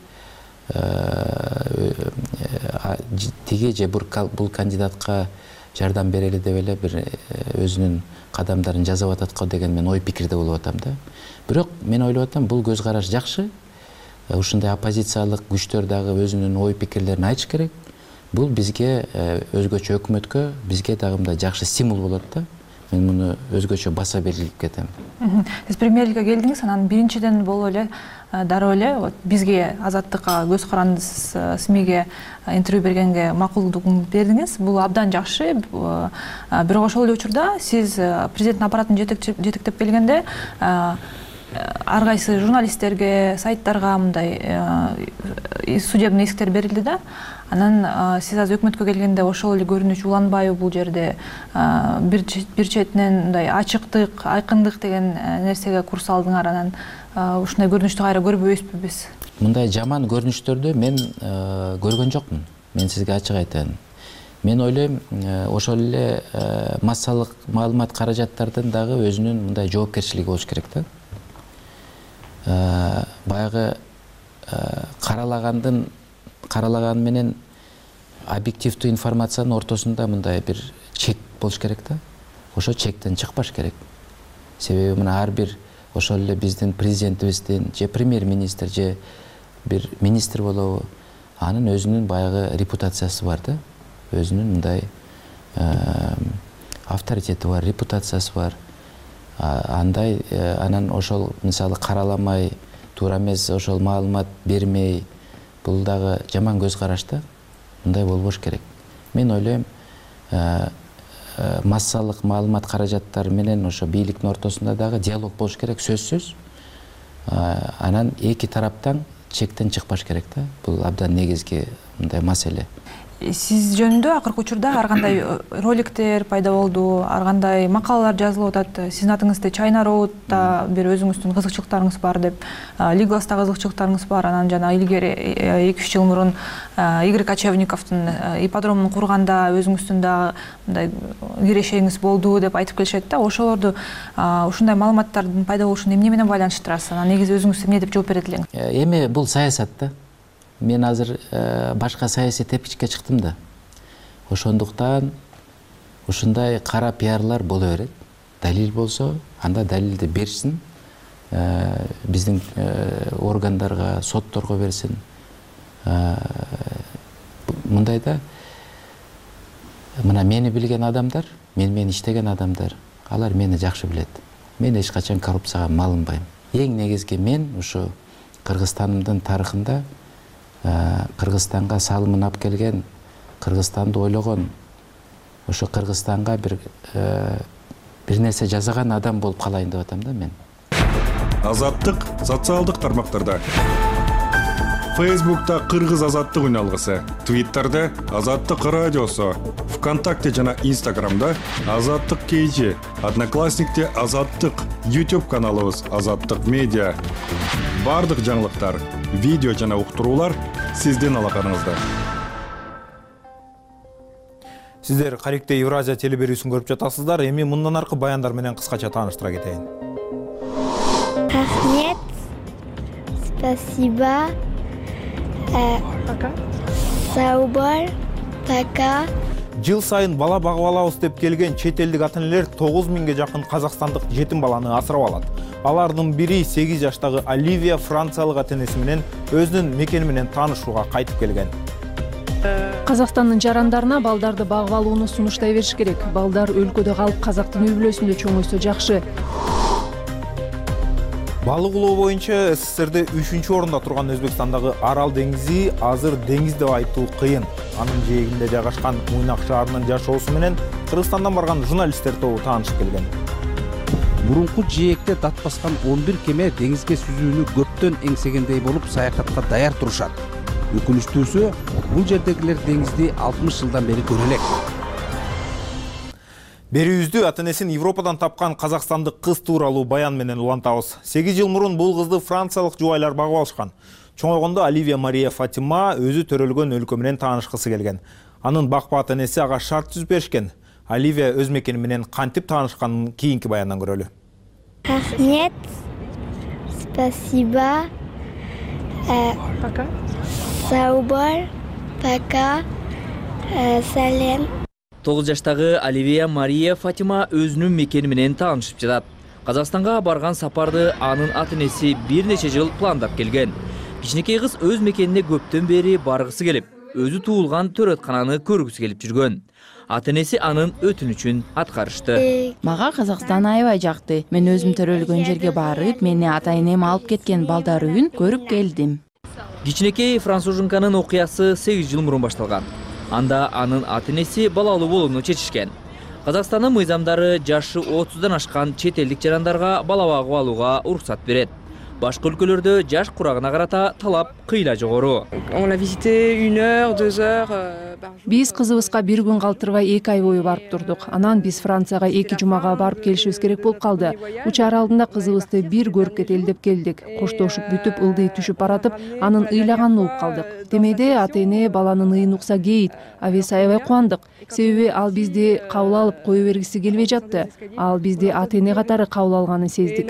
тиги же бул кандидатка жардам берели деп эле бир өзүнүн кадамдарын жасап атат го деген мен ой пикирде болуп атам да. Бирок мен ойлоп атам, бул көз караш жакшы. Ушундай оппозициялык күчтөр дагы өзүнүн ой пикирлерин айтыш керек. Бул бизге, өзгөчө өкмөткө, бизге дагы мындай жакшы стимул болот да. Мен муну өзгөчө баса белгилеп кетем. Сиз премьерликке келдиңиз, анан биринчиден болуп эле дароо эле бизге Азаттыкка көз карандысыз СМИге интервью бергенге макулдугун бердиңиз. Бул абдан жакшы. Бирок ошол эле учурда сиз президенттин аппаратын жетектеп келгенде ар кайсы журналисттерге, сайттарга мындай судебный исктер берилди да. Анан сиз азыр өкмөткө келгенде ошол эле көрүнүш уланбайбы бул жерде? Бир четинен мындай ачыктык, айкындык деген нерсеге курс алдыңар. Анан ушундай көрүнүштү кайра көрбөйбүзбү биз? Мындай жаман көрүнүштөрдү мен көргөн жокмун. Мен сизге ачык айтайын. Мен ойлойм, ошол эле массалык маалымат каражаттардын дагы өзүнүн мындай жоопкерчилиги болуш керек да. Баягы каралагандын каралаган менен объективдүү информациянын ортосунда мындай бир чек болуш керек да. Ошо чектен чыкпаш керек. Себеби мына ар бир ошол эле биздин президентибиздин же премьер-министр же бир министр болобу, анын өзүнүн баягы репутациясы бар да. Өзүнүн мындай авторитети бар, репутациясы бар. Андай анан ошол мисалы караламай, туура эмес ошол маалымат бермей, бул дагы жаман көз караш да. Мындай болбош керек. Мен ойлойм, массалык маалымат каражаттары менен ошо бийликтин ортосунда дагы диалог болуш керек, сөзсүз. Анан эки тараптан чектен чыкпаш керек да. Бул абдан негизги мындай маселе. Сиз жөнүндө акыркы учурда ар кандай роликтер пайда болду, ар кандай макалалар жазылып атат. Сиздин атыңызда China Road'да бир өзүңүздүн кызыкчылыктарыңыз бар деп, Лигласта кызыкчылыктарыңыз бар. Анан жана илгери эки үч жыл мурун Игорь Кочевниковдун ипподромун курганда өзүңүздүн да мындай кирешеңиз болду деп айтып келишет да. Ошолорду ушундай маалыматтардын пайда болушун эмне менен байланыштырасыз? Анан негизи өзүңүз эмне деп жооп берет элеңиз? Эми бул саясат да. Мен азыр башка саясий тепкичке чыктым да. Ошондуктан ушундай кара пиарлар боло берет. Далил болсо, анда далилди берсин, биздин органдарга, сотторго берсин. Мындайда мына мени билген адамдар, мен мен иштеген адамдар, алар мени жакшы билет. Мен эч качан коррупцияга малынбайм. Эң негизги мен ушу Кыргызстанымдын тарыхында Кыргызстанга салымын алып келген, Кыргызстанды ойлогон, ошо Кыргызстанга бир бир нерсе жасаган адам болуп калайын деп атам да мен. Азаттык социалдык тармактарда. Фейсбукта Кыргыз азаттык үналгысы, Твиттерде Азаттык радиосу, ВКонтакте жана Инстаграмда Азаттык кейжи, Одноклассникте Азаттык, YouTube каналыбыз Азаттык медиа. Бардык жаңылыктар, видео жана уктуруулар сиздин алаканыңызда. Сиздер Карикте Евразия телеберүүсүн көрүп жатасыздар. Эми мындан аркы баяндар менен кыскача тааныштыра кетейин. Рахмет. Спасибо. Пока. Сау бол. Пока. Жыл сайын бала багып алабыз деп келген чет элдик ата-энелер тогуз миңге жакын казакстандык жетим баланы асырап алат. Алардын бири сегиз жаштагы Оливия Франциялык ата-энеси менен өзүнүн мекени менен таанышууга кайтып келген. Казакстандын жарандарына балдарды багып алууну сунуштай бериш керек. Балдар өлкөдө калып казактын үй бүлөсүндө чоңойсо жакшы. Балык улоо боюнча СССРде үчүнчү орунда турган Өзбекстандагы Арал деңизи азыр деңиз деп айтуу кыйын. Анын жээгинде жайгашкан Муйнак шаарынын жашоосу менен Кыргызстандан барган журналисттер тобу таанышып келген. Мурунку жээкте дат баскан он бир кеме деңизге сүзүүнү көптөн эңсегендей болуп саякатка даяр турушат. Өкүнүчтүүсү, бул жердегилер деңизди алтымыш жылдан бери көрө элек. Берүүбүздү ата-энесин Европадан тапкан казакстандык кыз тууралуу баян менен улантабыз. сегиз жыл мурун бул кызды франциялык жубайлар багып алышкан. Чоңойгондо Оливия Мария Фатима өзү төрөлгөн өлкө менен таанышкысы келген. Анын бакпа ата-энеси ага шарт түзүп беришкен. Оливия өз мекени менен кантип таанышканын кийинки баяндан көрөлү. Рахмет. Спасибо. Пока. Сау бол. Пока. Салем. тогуз жаштагы Оливия Мария Фатима өзүнүн мекени менен таанышып жатат. Казакстанга барган сапарды анын ата-энеси бир нече жыл пландап келген. Кичинекей кыз өз мекенине көптөн бери баргысы келип, өзү туулган төрөткананы көргүсү келип жүргөн. Ата-энеси анын өтүнүчүн аткарышты. Мага Казакстан аябай жакты. Мен өзүм төрөлгөн жерге барып, мени ата-энем алып кеткен балдар үйүн көрүп келдим. Кичинекей француженканын окуясы сегиз жыл мурун башталган. Анда анын ата-энеси балалуу болууну чечишкен. Казакстандын мыйзамдары жашы отуздан ашкан чет элдик жарандарга бала багып алууга уруксат берет. Башка өлкөлөрдө жаш курагына карата талап кыйла жогору. Биз кызыбызга бир күн калтырбай эки ай бою барып турдук. Анан биз Францияга эки жумага барып келишибиз керек болуп калды. Учар алдында кызыбызды бир көрүп кетели деп келдик. Коштошуп бүтүп, ылдый түшүп баратып, анын ыйлаганын угуп калдык. Демейде ата-эне баланын ыйын укса кейит. А биз аябай кубандык. Себеби ал бизди кабыл алып кое бергиси келбей жатты. Ал бизди ата-эне катары кабыл алганын сездик.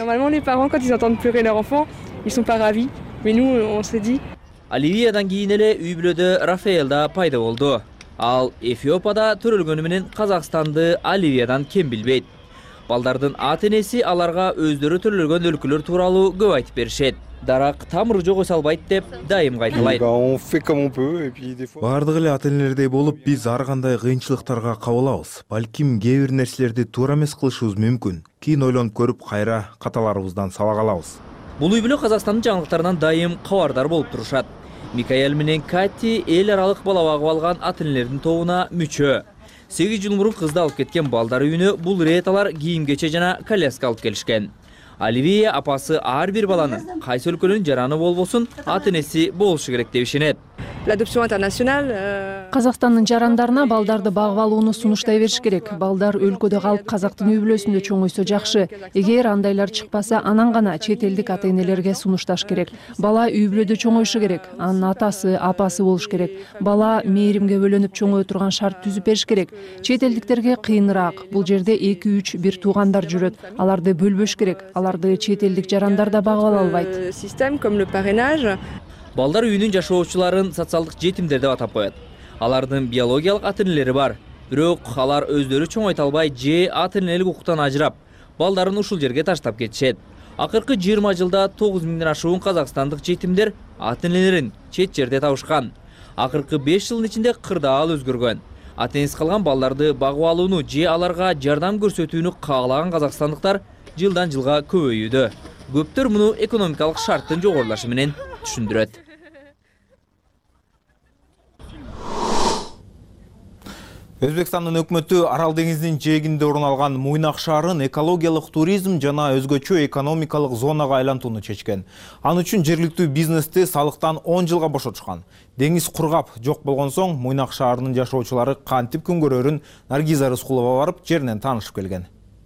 Ils sont pas ravis, mais nous on s'est dit. Оливиядан кийин эле үй бүлөдө Рафаэлда пайда болду. Ал Эфиопияда төрөлгөнү менен Казакстанды Оливиядан кем билбейт. Балдардын ата-энеси аларга өздөрү төрөлгөн өлкөлөр тууралуу көп айтып беришет. Дарак тамыр жогой салбайт деп дайым кайталайт. Бардык эле ата-энелердей болуп, биз ар кандай кыйынчылыктарга кабылабыз. Балким кээ бир нерселерди туура эмес кылышыбыз мүмкүн. Кийин ойлонуп көрүп, кайра каталарыбыздан сабак алабыз. Бул үй бүлө Казакстандын жаңылыктарынан дайым кабардар болуп турушат. Микаэль менен Кати эл аралык бала багып алган ата-энелердин тобуна мүчө. сегиз жыл мурун кызды алып кеткен балдар үйүнө бул рет алар кийим-кече жана коляска алып келишкен. Оливия апасы ар бир баланын кайсы өлкөнүн жараны болбосун ата-энеси болушу керек деп ишенет. L'adoption internationale. Казакстандын жарандарына балдарды багып алууну сунуштай бериш керек. Балдар өлкөдө калып казактын үй бүлөсүндө чоңойсо жакшы. Эгер андайлар чыкпаса, анан гана чет элдик ата-энелерге сунушташ керек. Бала үй бүлөдө чоңойушу керек. Анын атасы, апасы болуш керек. Бала мээримге бөлөнүп чоңое турган шарт түзүп бериш керек. Чет элдиктерге кыйыныраак. Бул жерде эки үч бир туугандар жүрөт. Аларды бөлбөш керек. Аларды чет элдик жарандар да багып ала албайт. Систем comme le parrainage. Балдар үйүнүн жашоочуларын социалдык жетимдер деп атап коет. Алардын биологиялык ата-энелери бар. Бирок алар өздөрү чоңойто албай же ата энелик укуктан ажырап, балдарын ушул жерге таштап кетишет. Акыркы жыйырма жылда тогуз миңден ашуун казакстандык жетимдер ата энелерин чет жерде табышкан. Акыркы беш жылдын ичинде кырдаал өзгөргөн. Ата энеси калган балдарды багып алууну же аларга жардам көрсөтүүнү каалаган казакстандыктар жылдан жылга көбөйүүдө. Көптөр муну экономикалык шарттын жогорулашы менен түшүндүрөт. Өзбекстандын өкмөтү Арал деңизинин жээгинде орун алган Муйнак шаарын экологиялык туризм жана өзгөчө экономикалык зонага айлантууну чечкен. Ал үчүн жергиликтүү бизнести салыктан он жылга бошотушкан. Деңиз кургап жок болгон соң Муйнак шаарынын жашоочулары кантип күн көрөрүн Наргиза Рыскулова барып жеринен таанышып келген.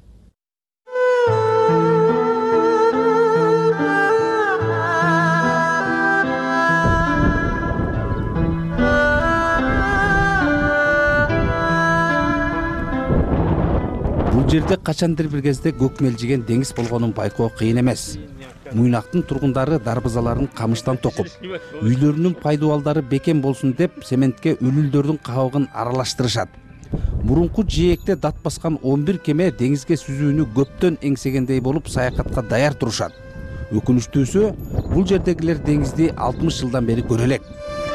Бул жерде качандыр бир кезде көк мелжиген деңиз болгонун байкоо кыйын эмес. Муйнактын тургундары дарбызаларын камыштан токуп, үйлөрүнүн пайдубалдары бекем болсун деп цементке үлүлдөрдүн кабыгын аралаштырышат. Мурунку жээкте дат баскан он бир кеме деңизге сүзүүнү көптөн эңсегендей болуп саякатка даяр турушат. Өкүнүчтүүсү, бул жердегилер деңизди алтымыш жылдан бери көрө элек.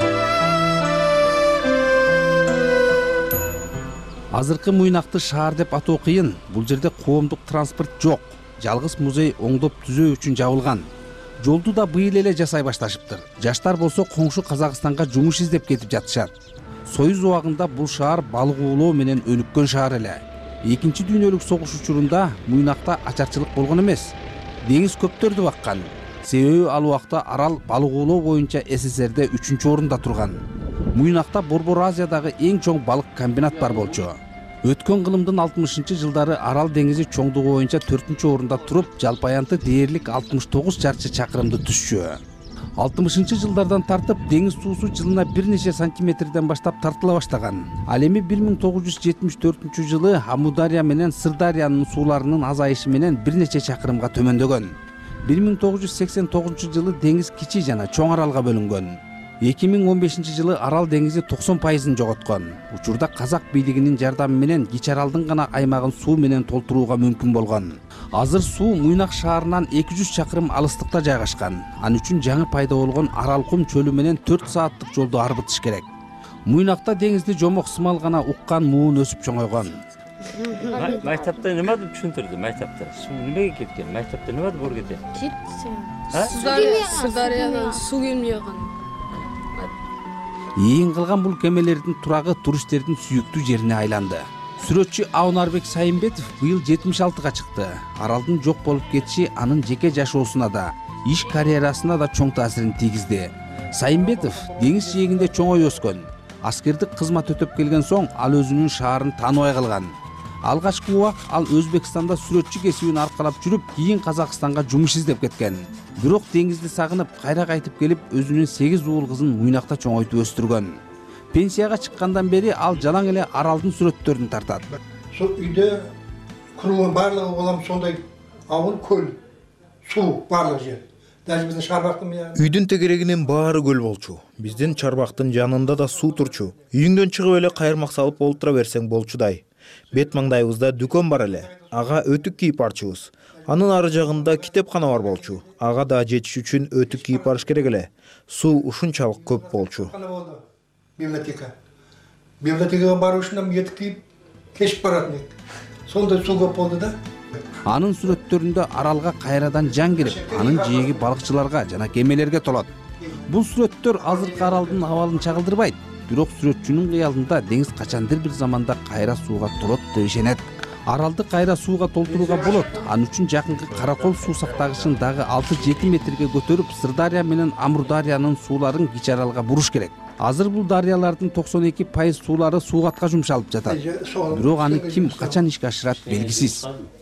Азыркы Муйнакты шаар деп атоо кыйын. Бул жерде коомдук транспорт жок. Жалгыз музей оңдоп түзөө үчүн жабылган. Жолду да быйыл эле жасай башташыптыр. Жаштар болсо коңшу Казакстанга жумуш издеп кетип жатышат. Союз убагында бул шаар балык оолоо менен өнүккөн шаар эле. Экинчи дүйнөлүк согуш учурунда Муйнакта ачарчылык болгон эмес. Деңиз көптөрдү баккан. Себеби ал убакта Арал балык оолоо боюнча СССРде үчүнчү орунда турган. Муйнакта Борбор Азиядагы эң чоң балык комбинат бар болчу. Өткөн кылымдын алтымышынчы жылдары Арал деңизи чоңдугу боюнча төртүнчү орунда туруп, жалпы аянты дээрлик алтымыш тогуз чарчы чакырымды түзчү. алтымышынчы жылдардан тартып деңиз суусу жылына бир нече сантиметрден баштап тартыла баштаган. Ал эми бир миң тогуз жүз жетимиш төртүнчү жылы Амудария менен Сырдарянын сууларынын азайышы менен бир нече чакырымга төмөндөгөн. бир миң тогуз жүз сексен тогузунчу жылы деңиз Кичи жана Чоң Аралга бөлүнгөн. эки миң он бешинчи жылы Арал деңизи токсон пайызын жоготкон. Учурда казак бийлигинин жардамы менен Кичи Аралдын гана аймагын суу менен толтурууга мүмкүн болгон. Азыр суу Муйнак шаарынан эки жүз чакырым алыстыкта жайгашкан. Ал үчүн жаңы пайда болгон Арал кум чөлү менен төрт сааттык жолду арбытыш керек. Муйнакта деңизди жомок сымал гана уккан муун өсүп чоңойгон. Мектепте неме деп түшүндүрдү? Мектепте суу немеге кеткен? Мектепте неме деп өргөтө? Сырдариядан суу келмей калган. Эң кылган бул кемелердин турагы туристтердин сүйүктүү жерине айланды. Сүрөтчү Аунарбек Сайымбетов быйыл жетимиш алтыга чыкты. Аралдын жок болуп кетиши анын жеке жашоосуна да, иш карьерасына да чоң таасирин тийгизди. Сайымбетов деңиз жээгинде чоңой өскөн. Аскердик кызмат өтөп келген соң ал өзүнүн шаарын тааныбай калган. Алгачкы убак ал Өзбекстанда сүрөтчү кесибин аркалап жүрүп, кийин Казакстанга жумуш издеп кеткен. Бирок деңизди сагынып, кайра кайтып келип, өзүнүн сегиз уул кызын Муйнакта чоңойтуп өстүргөн. Пенсияга чыккандан бери ал жалаң эле Аралдын сүрөттөрүн тартат. Сол үйдө курулган барлыгы улам сондай ауыл, көл, суу барлык жер. Даже биздин чарбактын үйдүн тегерегинин баары көл болчу. Биздин чарбактын жанында да суу турчу. Үйүңдөн чыгып эле кайырмак салып олтура берсең болчудай. Бет маңдайыбызда дүкөн бар эле. Ага өтүк кийип барчубуз. Анын ары жагында китепкана бар болчу. Ага да жетиш үчүн өтүк кийип барыш керек эле. Суу ушунчалык көп болчу. Библиотека. Библиотекага баруу үчүн этик кийип кечип баратын эдик. Сонда суу көп болду да. Анын сүрөттөрүндө Аралга кайрадан жан кирип, анын жээги балыкчыларга жана кемелерге толот. Бул сүрөттөр азыркы Аралдын абалын чагылдырбайт. Бирок сүрөтчүнүн кыялында деңиз качандыр бир заманда кайра сууга толот деп ишенет. Аралды кайра сууга толтурууга болот. Ал үчүн жакынкы Каракол суу сактагычын дагы алты жети метрге көтөрүп, Сырдария менен Амурдариянын сууларын Кичи Аралга буруш керек. Азыр бул дарыялардын токсон эки пайыз суулары суугатка жумшалып жатат. Бирок аны ким качан ишке ашырат белгисиз.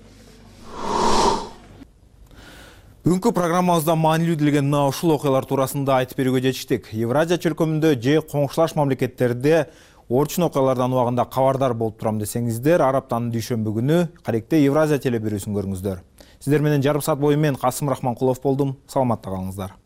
Бүгүнкү программабызда маанилүү делген мына ушул окуялар туурасында айтып берүүгө жетиштик. Евразия чөлкөмүндө же коңшулаш мамлекеттерде орчун окуялардан убагында кабардар болуп турам десеңиздер, Араптан дүйшөмбү күнү Каректе Евразия телебирүүсүн көрүңүздөр. Сиздер менен жарым саат бою мен Касым Рахманкулов болдум. Саламатта калыңыздар.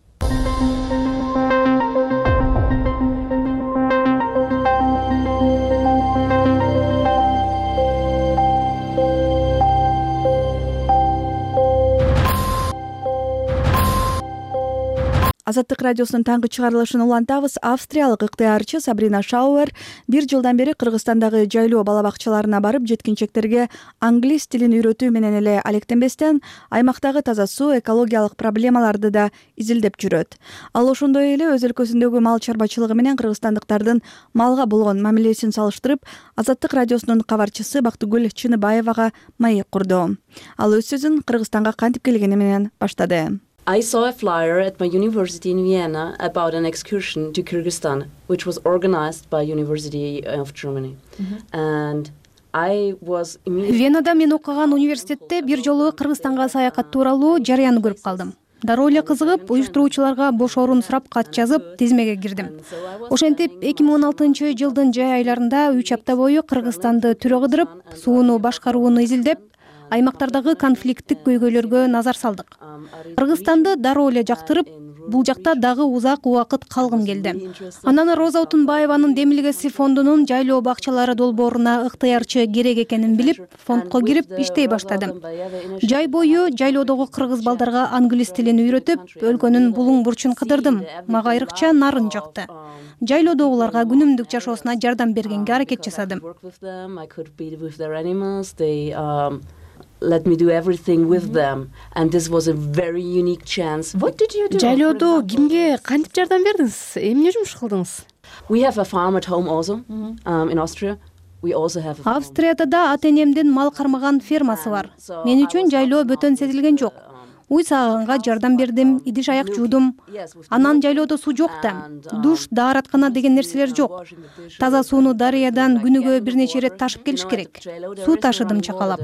Азаттык радиосунун таңкы чыгарылышын улантабыз. Австриялык ыктыярчы Сабрина Шауэр бир жылдан бери Кыргызстандагы жайлоо бала бакчаларына барып, жеткинчектерге англис тилин үйрөтүү менен эле алектенбестен, аймактагы таза суу, экологиялык проблемаларды да изилдеп жүрөт. Ал ошондой эле өз өлкөсүндөгү мал чарбачылыгы менен кыргызстандыктардын малга болгон мамилесин салыштырып, Азаттык радиосунун кабарчысы Бактыгүл Чыныбаевага маек курду. Ал өз сөзүн Кыргызстанга кантип келгени менен баштады. I saw a flyer at my university in Vienna about an excursion to Kyrgyzstan, which was organized by University of Germany. Mm-hmm. And I was immediately... Венада мен окуган университетте бир жолу Кыргызстанга саякат тууралуу жарыяны көрүп калдым. Дароо эле кызыгып, уюштуруучуларга бош орун сурап кат жазып, тизмеге кирдим. Ошентип эки миң он алтынчы жылдын жай айларында үч апта бою Кыргызстанды түрө кыдырып, сууну башкарууну изилдеп, аймактардагы конфликттик көйгөйлөргө назар салдык. Кыргызстанды дароо эле жактырып, бул жакта дагы узак убакыт калгым келди. Анан Роза Утунбаеванын Демилгеси фондунун жайлоо бакчалары долбооруна ыктыярчы керек экенин билип, фондко кирип иштей баштадым. Жай бою жайлоодогу кыргыз балдарга англис тилин үйрөтүп, өлкөнүн булуң бурчун кыдырдым. Мага айрыкча нарын жакты. Жайлоодогуларга күнүмдүк жашоосуна жардам бергенге аракет жасадым. Let me do everything with them, and this was a very unique chance. What did you do? Жайлоодо кимге кантип жардам бердиңиз? Эмне жумуш кылдыңыз? We have a farm at home also um, in Austria. We also have a Австрияда да ата-энемдин мал кармаган фермасы бар. Мен үчүн жайлоо бөтөн сезилген жок. Уй сагынга жардам бердим, идиш аяк жуудум. Анан жайлоодо суу жок да. Душ, даараткана деген нерселер жок. Таза сууну дарыядан күнүгө бир нече ирет ташып келиш керек. Суу ташыдым чакалап.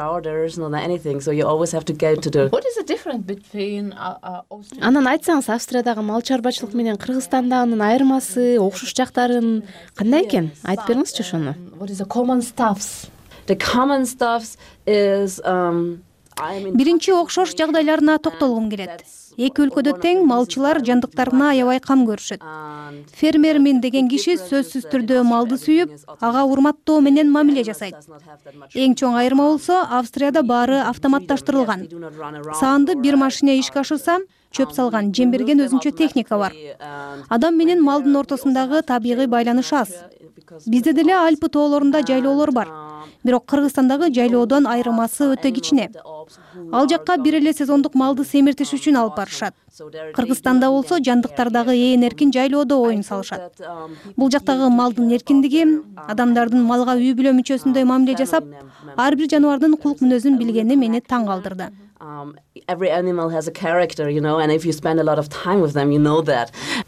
Анан айтсаңыз, Австриядагы мал чарбачылык менен Кыргызстандагынын айырмасы, окшош жактарын кандай экен? Айтып бериңизчи ошону. What is the common stuffs? The common stuffs is um Биринчи окшош жагдайларына токтолгум келет. Эки өлкөдө тең малчылар жандыктарына аябай кам көрүшөт. Фермермин деген киши сөзсүз түрдө малды сүйүп, ага урматтоо менен мамиле жасайт. Эң чоң айырма болсо, Австрияда баары автоматташтырылган. Саанды бир машине ишке ашырса, чөп салган, жем берген өзүнчө техника бар. Адам менен малдын ортосундагы табигый байланыш аз. Бизде деле Альпы тоолорунда жайлоолор бар. Бирок Кыргызстандагы жайлоодон айырмасы өтө кичине. Ал жакка бир эле сезондук малды семиртиш үчүн алып барышат. Кыргызстанда болсо жандыктардагы ээн эркин жайлоодо оюн салышат. Бул жактагы малдын эркиндиги, адамдардын малга үй бүлө мүчөсүндөй мамиле жасап, ар бир жаныбардын кулук мүнөзүн билгени мени таң калтырды. Um, every animal has a character, you know, and if you spend a lot of time with them, you know that.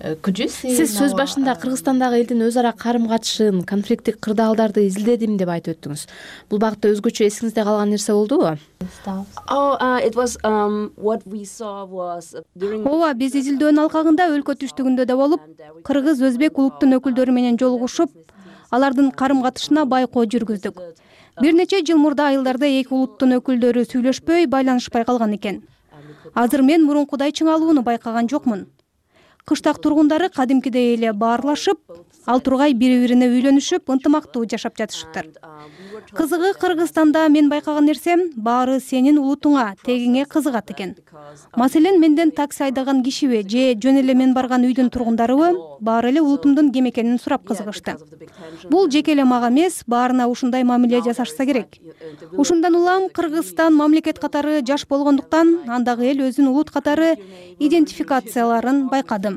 Сиз сөз башында Кыргызстандагы элдин өз ара карым-катышын, конфликттик кырдаалдарды изилдедим деп айтып өттүңүз. Бул багытта өзгөчө эсиңизде калган нерсе болдубу? Oh, uh, it was um what we saw was during Ооба, биз изилдөөнүн алкагында өлкө түштүгүндө да болуп, кыргыз, өзбек улуттун өкүлдөрү менен жолугушуп, алардын карым-катышына байкоо жүргүздүк. Бир нече жыл мурда айылдарда эки улуттун өкүлдөрү сүйлөшпөй, байланышпай калган экен. Азыр мен мурункудай чыңалууну байкаган жокмун. Кыштак тургундары кадимкидей эле баарлашып, ал тургай бири-бирине үйлөнүшүп, ынтымактуу жашап жатышыптыр. Кызыгы, Кыргызстанда мен байкаган нерсем баары сенин улутуңа, тегиңе кызыгат экен. Маселен, менден такси айдаган кишиби же жөн эле мен барган үйдүн тургундарыбы баары эле улутумдун ким экенин сурап кызыгышты. Бул жеке эле мага эмес, баарына ушундай мамиле жасашса керек. Ушундан улам Кыргызстан мамлекет катары жаш болгондуктан, андагы эл өзүнүн улут катары идентификацияларын байкадым.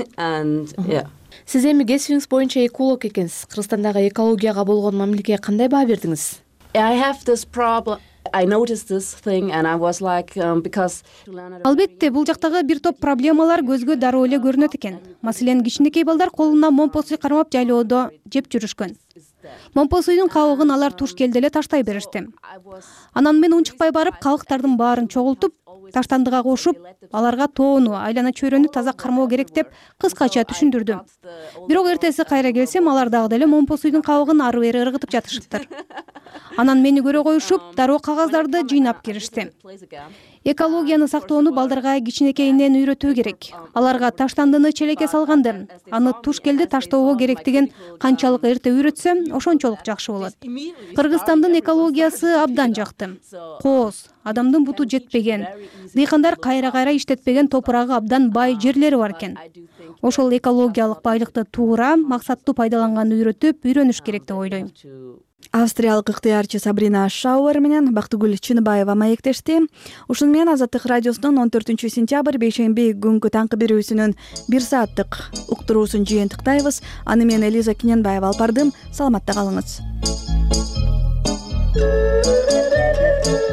Сиз эми кесибиңиз боюнча эколог экенсиз. Кыргызстандагы экологияга болгон мамилеге кандай баа бердиңиз? I have this problem. I noticed this thing and I was like um, because Албетте, бул жактагы бир топ проблемалар көзгө дароо эле көрүнөт экен. Маселен, кичинекей балдар колуна момпо суй кармап жайлоодо жеп жүрүшкөн. Момпо суйдун кабыгын алар туш келде эле таштай беришти. Анан мен унчукпай барып, калыктардын баарын чогултуп, таштандыга кошуп, аларга тоону, айлана чөйрөнү таза кармоо керек деп кыскача түшүндүрдүм. Бирок эртеси кайра келсем, алар дагы деле момпо суйдун кабыгын ары бери ыргытып жатышыптыр. Анан мени көрө коюшуп, дароо кагаздарды жыйнап киришти. Экологияны сактоону балдарга кичинекейинен үйрөтүү керек. Аларга таштандыны челекке салганды, аны туш келди таштоого керектигин канчалык эрте үйрөтсөм, ошончолук жакшы болот. Кыргызстандын экологиясы абдан жакты. Кооз, адамдын буту жетпеген, Дыйкандар кайра кайра иштетпеген топурагы абдан бай жерлери бар экен. Ошол экологиялык байлыкты туура, максаттуу пайдаланганды үйрөтүп, үйрөнүш керек деп ойлойм. Австриялык ыктыярчы Сабрина Шауэр менен Бактыгүл Чыныбаева маектешти. Ушуну менен Азаттык радиосунун он төртүнчү сентябрь бейшемби күнгү таңкы берүүсүнүн бир сааттык уктуруусун жыйынтыктайбыз. Аны мен Элиза Киненбаева алып бардым. Саламатта калыңыз.